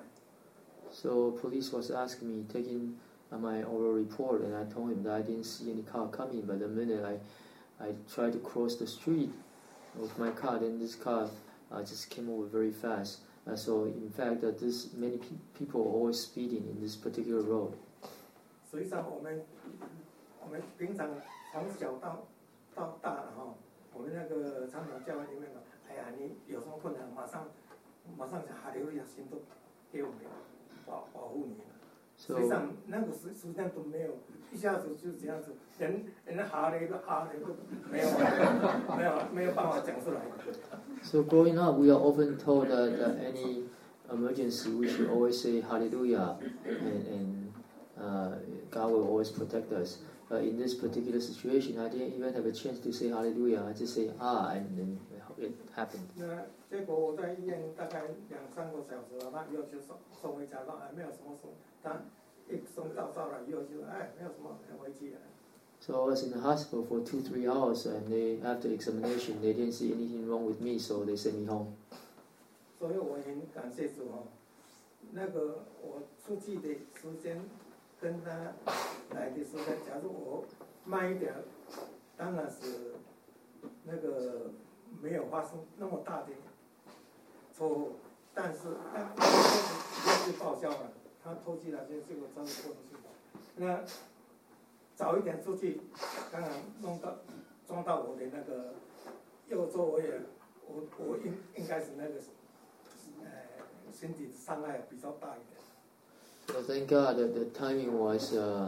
So police was asking me, taking uh, my oral report, and I told him that I didn't see any car coming. But the minute I, I tried to cross the street with my car, then this car uh, just came over very fast. Uh, so in fact, uh, this many pe people are always speeding in this particular road.
实际上，我们我们平常从小到到大了哈，我们那个长老教会里面呢，哎呀，你有什么困难，马上马上哈利路亚行动给我们。保保护你，实际上那个时时间都没有，一下子就这样子，连连哈雷都哈雷都没有，没有没有办法讲出来。
So growing up, we are often told that uh, any emergency we should always say Hallelujah, and, and uh, God will always protect us. But in this particular situation, I didn't even have a chance to say Hallelujah. I just say Ah, and then it happened.
那结果我在医院大概两三个小时了，他以后就送送回家，说哎没有什么事，他一送到到了以后就哎没有什么，回去了。
So I was in the hospital for two, three hours, and they after examination they didn't see anything wrong with me, so they sent me home.
所以我很感谢主哦，那个我出去的时间跟他来的时间，假如我慢一点，当然是那个没有发生那么大的错误，但是那那就报销了，他偷鸡了，就这个真的过不去。那早一点出去，刚刚弄到撞到我的那个右座，我也我我应应该是那个呃身体伤害比较大一点。
So thank God that the timing was uh,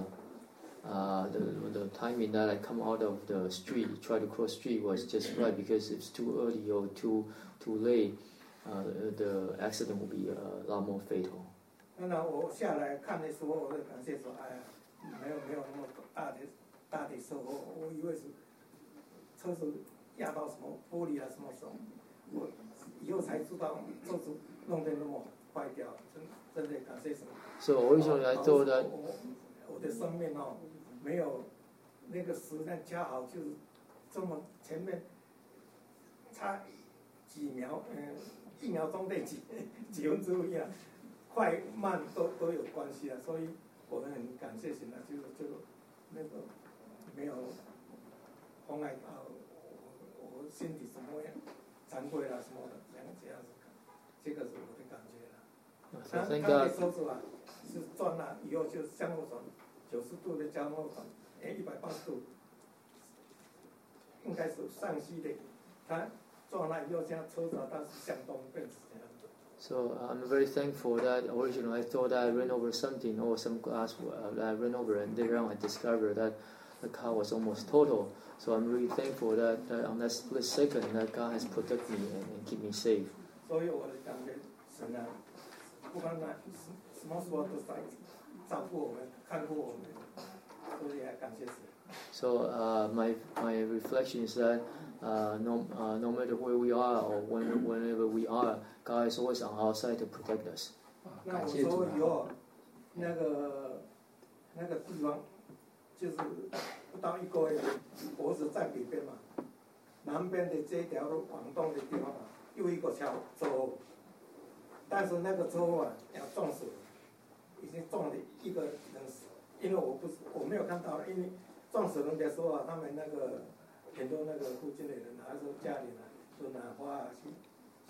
uh, the the timing that I come out of the street, try to cross street was just right because it's too early or too too late. Uh, the accident will be a lot more fatal.
那我下来看的时候，我就感谢说，哎呀，没有没有那么大的大的车祸，我以为是车子压到什么玻璃啊什么什么，我以后才知道车子弄得那么坏掉，真真的感谢神。
So originally I thought that
我我的生命哦，没有那个时间恰好就是这么前面差几秒，嗯，一秒钟的几几分之一啊。快慢都都有关系啊，所以我们很感谢神啊，就就那个没有妨碍到我我身体什么样惭愧啦什么的，这样这样子，这个是我的感觉啦。他他的手指啊是转了以后就向后转九十度的向后转，哎一百八十度，应该是上西的，他转了以后像车子啊，它是向东变是这样。
So uh, I'm very thankful that originally I thought I ran over something or some glass uh, I ran over, and later on I discovered that the car was almost total. So I'm really thankful that, that on that split second that God has protected me and, and keep me safe.
所以我的感觉，神啊，不管哪什么时候都在照顾我们，看顾我们，所以也感谢神。
So uh, my my reflection is that uh, no uh, no matter where we are or when, whenever we are, God is always on our side to protect us.
那我说以后那个那个地方就是不到一个月，我是在北边嘛，南边的这条路往东的地方啊，又一个桥走，但是那个车祸啊要撞死，已经撞了一个人死，因为我不是我没有看到，因为。撞死人的时候啊，他们那个很多那个附近的人，还是家里人，都拿花啊去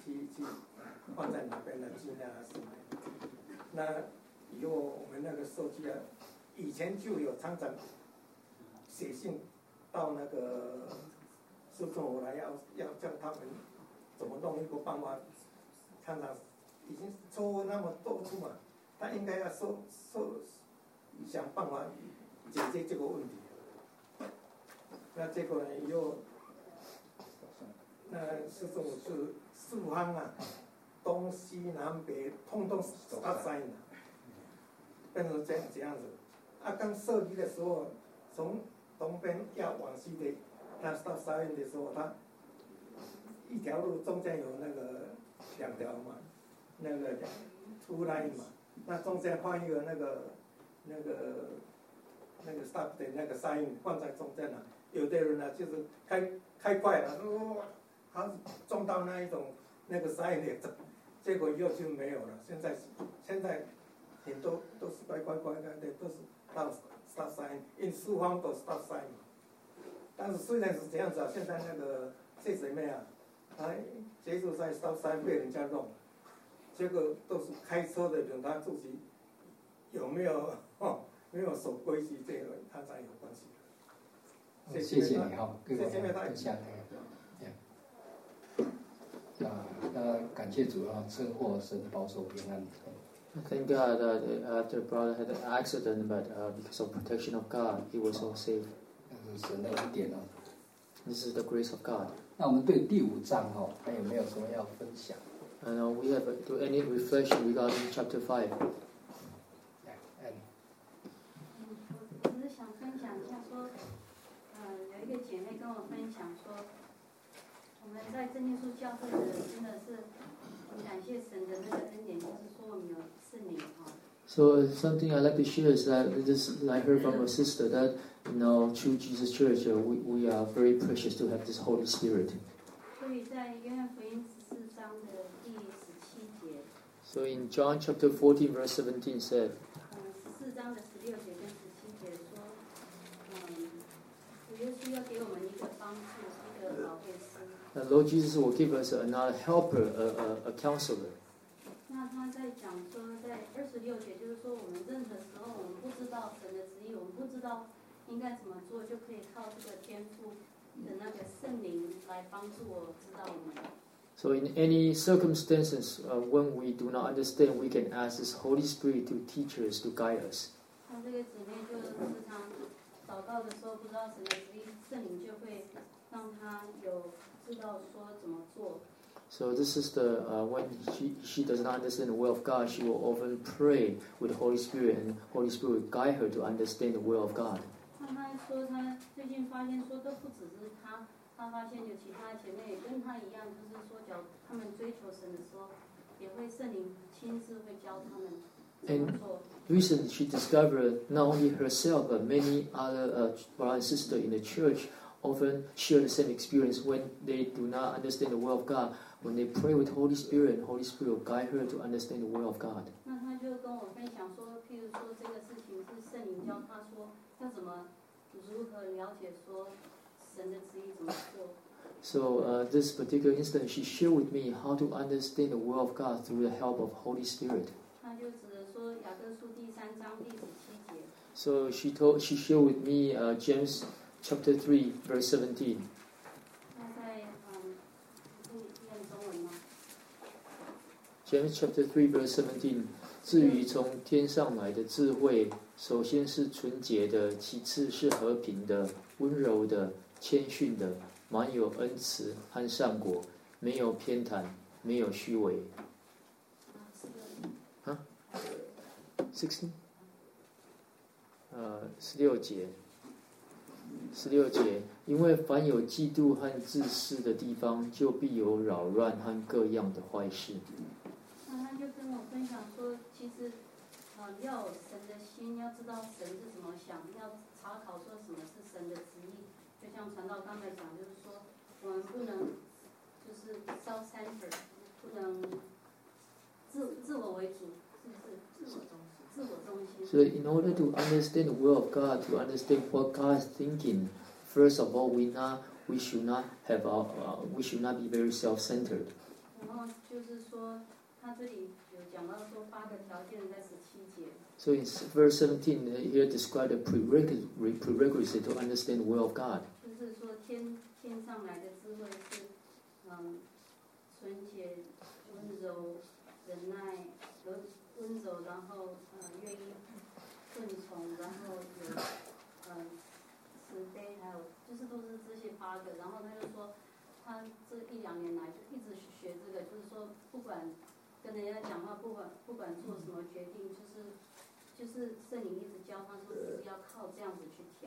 去去放在哪边的纪念还是没有。那以后我们那个社区啊，以前就有常常写信到那个市政府来要要叫他们怎么弄一个办法，常常已经抽那么多次嘛，他应该要收收想办法解决这个问题。那结果呢，以后那市政府是四方啊，东西南北通通大塞了，变成这样这样子。啊，刚设立的时候，从东边要往西的，那到沙院的时候，它一条路中间有那个两条嘛，那个出来嘛，那中间放一个那个那个那个 stop 的那个沙印放在中间了。有的人呢，就是开开快了，哇，他撞到那一种那个沙印的，结果以后就没有了。现在现在很多都是乖乖乖乖的，都是到 stop sign， 因为四方都 stop sign 嘛。但是虽然是这样子啊，现在那个谢姐妹啊，她结束在 stop sign 被人家弄，结果都是开车的人，他自己有没有哦没有守规矩，这个他才有关系。
谢谢你哈，各位分享。啊，那感谢主啊，车祸神保守平安。
Thank God that uh, after brother had an accident, but uh, because of protection of God, he was all safe.
这是神的恩典哦。
This is the grace of God.
那我们对第五章哈，还有没有什么要分享？
And uh, we have to any reflection regarding chapter five.
我只是想分享一下说，呃，有一个姐妹跟我分享说，我们在真耶稣教会的真的是很感谢神的那个恩典，就是说我们有圣灵哈。
So something I like to share is that this I heard from a sister that you know through Jesus Church uh, we we are very precious to have this Holy Spirit.
所以在约翰福音十四章的第十七节。
So in John chapter fourteen verse seventeen said.
嗯，十四章的十六节跟十七节说，嗯，主耶稣要给我们一个帮助，一个保惠师。
The Lord Jesus will give us another helper, a, a, a counselor.
那他在讲说，在二十六节，就是说我们任何时候我们不知道神的旨意，我们不知道应该怎么做，就可以靠这个天父的那个圣灵来帮助我知道我们。
So in any circumstances, uh, when we do not understand, we can ask this Holy Spirit to teach us, to guide us.
像这个姊妹就是时常祷告的时候不知道神的旨意，圣灵就会让他有知道说怎么做。
So this is the uh, when she she does not understand the will of God, she will often pray with the Holy Spirit, and Holy Spirit will guide her to understand the will of God.
那她说她最近发现说都不只是她，她发现有其他姐妹也跟她一样，就是说，假如他们追求神的时候，也会圣灵亲自会教他们怎么做。
Recently, she discovered not only herself but many other uh, brothers and sisters in the church often share the same experience when they do not understand the will of God. When they pray with Holy Spirit, and Holy Spirit will guide her to understand the will of God.
那她就跟我分享说，譬如说这个事情是圣灵教她说要怎么如何了解说神的旨意怎么做。
So uh, this particular instance, she shared with me how to understand the will of God through the help of Holy Spirit.
她就指着说雅各书第三章第十七节。
So she told, she shared with me uh, James chapter three, verse seventeen.
那在嗯，念中文吗
James chapter three, verse seventeen. 至于从天上来的智慧，首先是纯洁的，其次是和平的、温柔的、谦逊的，满有恩慈和善果，没有偏袒，没有虚伪。啊 ，sixteen， 呃，十六节，十六节，因为凡有嫉妒和自私的地方，就必有扰乱和各样的坏事。
那他就跟我分享说，其实，呃，要有神的心，要知道神是怎么想，要查考说什么是神的旨意。就像传道刚才讲，就是说，我们不能就是 self-centered， 不能自自我为主，是不是？自我中心。自我中心。
So in order to understand the will of God, to understand what God is thinking, first of all, we not we should not have our uh, we should not be very self-centered.
然后就是说，他这里有讲到说八个条件在十七节。
So in verse seventeen, here described a prerequisite, prerequisite to understand the will of God.
就是说天天上来的智慧是，嗯，纯洁、温柔、忍耐、温温柔，然后呃愿意顺从，然后有嗯慈悲，还有就是都是这些八个。然后他就说，他这一两年来就一直学这个，就是说不管跟人家讲话，不管不管做什么决定，就是就是圣灵一直教他说，只是要靠这样子去调。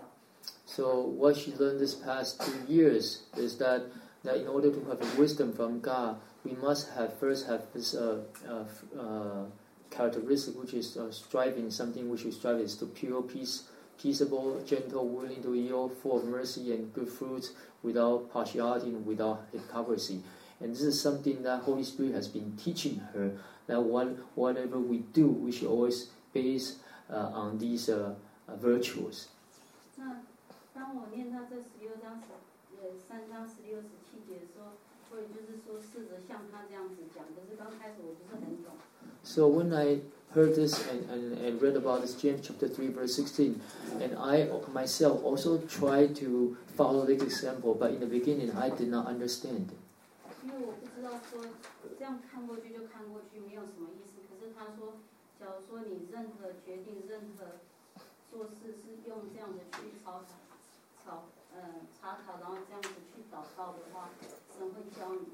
So what she learned this past two years is that that in order to have wisdom from God, we must have first have this uh, uh, uh, characteristic, which is uh, striving. Something which we strive is to pure, peace, peaceable, gentle, willing to yield, full of mercy and good fruits, without partiality and without hypocrisy. And this is something that Holy Spirit has been teaching her. That one, whatever we do, we should always base uh, on these uh, uh, virtues.
那当我念到这十六章十呃三章十六十七节的时候，我也就是说试着像他这样子讲，可是刚开始我不是很懂。
So when I heard this and, and, and read about this, James chapter three verse sixteen, and I myself also tried to follow this example, but in the beginning I did not understand.
因为我不知道说这样看过去就看过去没有什么意思，可是他说，假如说你任何决定、任何做事是用这样的去操考、呃查考，然后这样子去祷告的话，神会教你。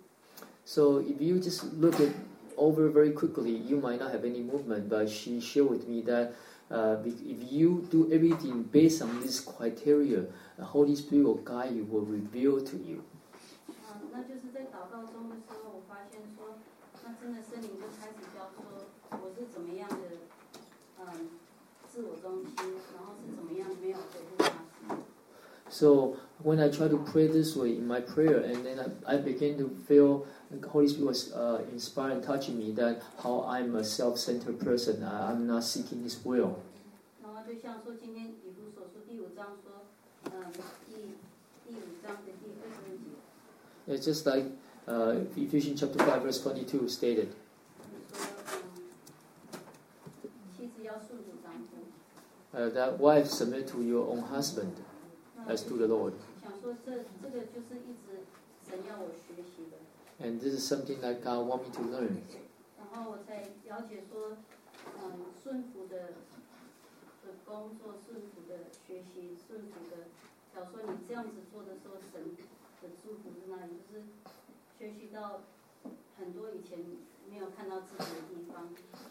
So if you just look it over very quickly, you might not have any movement. But she shared with me that uh, if you do everything based on this criteria, the Holy Spirit will guide you, will reveal to you.
嗯，那就是在祷告中的时候，我发现说，那真的圣灵就开始教说，我是怎么样的，嗯，自我中心，然后是怎么样没有回复他。
So when I try to pray this way in my prayer, and then I, I begin to feel the Holy Spirit was uh, inspiring, touching me that how I'm a self-centered person, I, I'm not seeking His will.
然后就像说今天以弗所书第五章说，嗯，第第五章的第二十五节。
It's just like uh, Ephesians chapter five verse twenty-two stated.
说，嗯，妻子要顺服丈夫。
Uh, that wives submit to your own husband as to the Lord.
想说这这个就是一直神要我学习的。
And this is something that God wants me to learn.
然后我才了解说，嗯，顺服的的工作，顺服的学习，顺服的。假如说你这样子做的时候，神的祝福在那里，就是学习到很多以前没有看到自己的地方。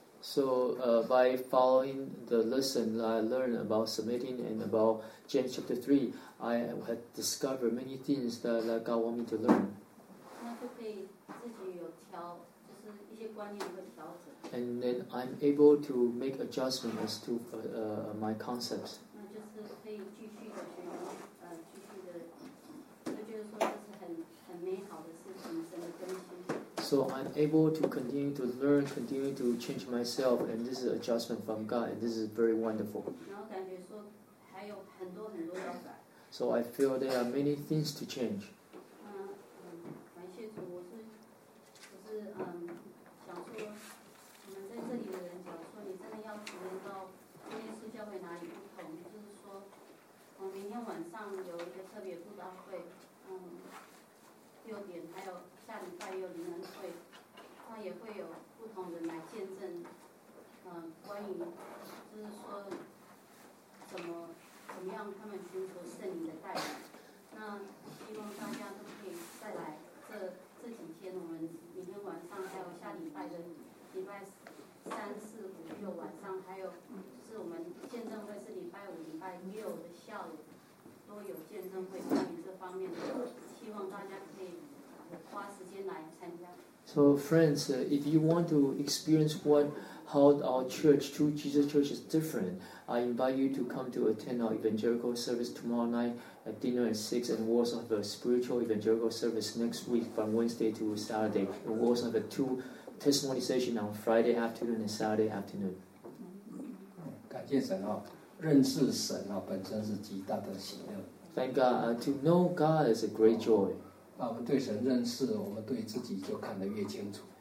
So uh, by following the lesson I learned about submitting and about James chapter three, I had discovered many things that, that God wants me to learn.
那就可以自己有调，就是一些观念会调整。
And then I'm able to make adjustments to uh, uh, my concepts.
那就是可以继续的学习，呃，继续的，就觉得说这是很很美好的事情，神的更新。
So I'm able to continue to learn, continue to change myself, and this is adjustment from God, and this is very wonderful.
然后感觉说还有很多很多要改。
So I feel there are many things to change.
嗯嗯，感谢主，我是我是嗯想说，我们在这里的人，假如说你真的要体验到跟耶稣教会哪里不同，就是说，我明天晚上有一个特别布道会，嗯，六点，还有下礼拜有灵恩会，那也会有不同人来见证，嗯，关于就是说怎么怎么样他们寻求圣灵的带领。那希望大家都可以再来这这几天，我们明天晚上还有下礼拜的礼拜三四五六晚上，还有就是我们见证会是礼拜五、礼拜六的下午都有见证会关于这方面的，希望大家可以花时间来参加。
So friends, uh, if you want to experience what how our church, True Jesus Church, is different, I invite you to come to attend our evangelical service tomorrow night at dinner at six, and we also have a spiritual evangelical service next week from Wednesday to Saturday. And we also have a two testimony session on Friday afternoon and Saturday afternoon.
感谢神啊，认识神啊本身是极大的喜乐。
Thank God. Uh, to know God is a great joy.
啊，我们对神认识，我们对自己就看得越清楚。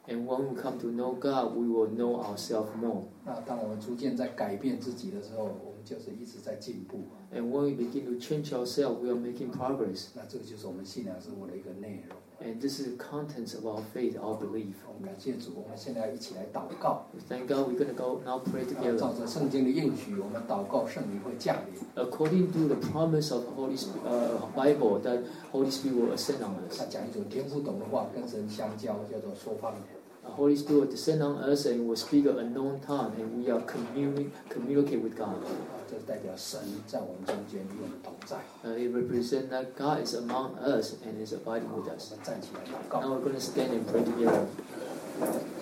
And when we come to know God, we will know ourselves more.
那当我们逐渐在改变自己的时候，我们就是一直在进步。
And when we begin to change ourselves, we are making progress.
那这个就是我们信仰生活的一个内容。
And this is the contents of our faith, our belief.
我们感谢主，我们现在一起来祷告。
Thank God, we're going to go now pray together.
照着圣经的应许，我们祷告圣灵会降临。
According to the promise of Holy uh, Bible, that Holy Spirit will ascend on us.
他讲一种听不懂的话，跟神相交，叫做说方言。
The Holy Spirit will descend on us and will speak an unknown tongue, and we are communi- communicate with God.
这代表神在我们中间与我们同在。
Uh, it represents that God is among us and is abiding with us.
我们站起来祷告。
Now we're going to stand and pray together.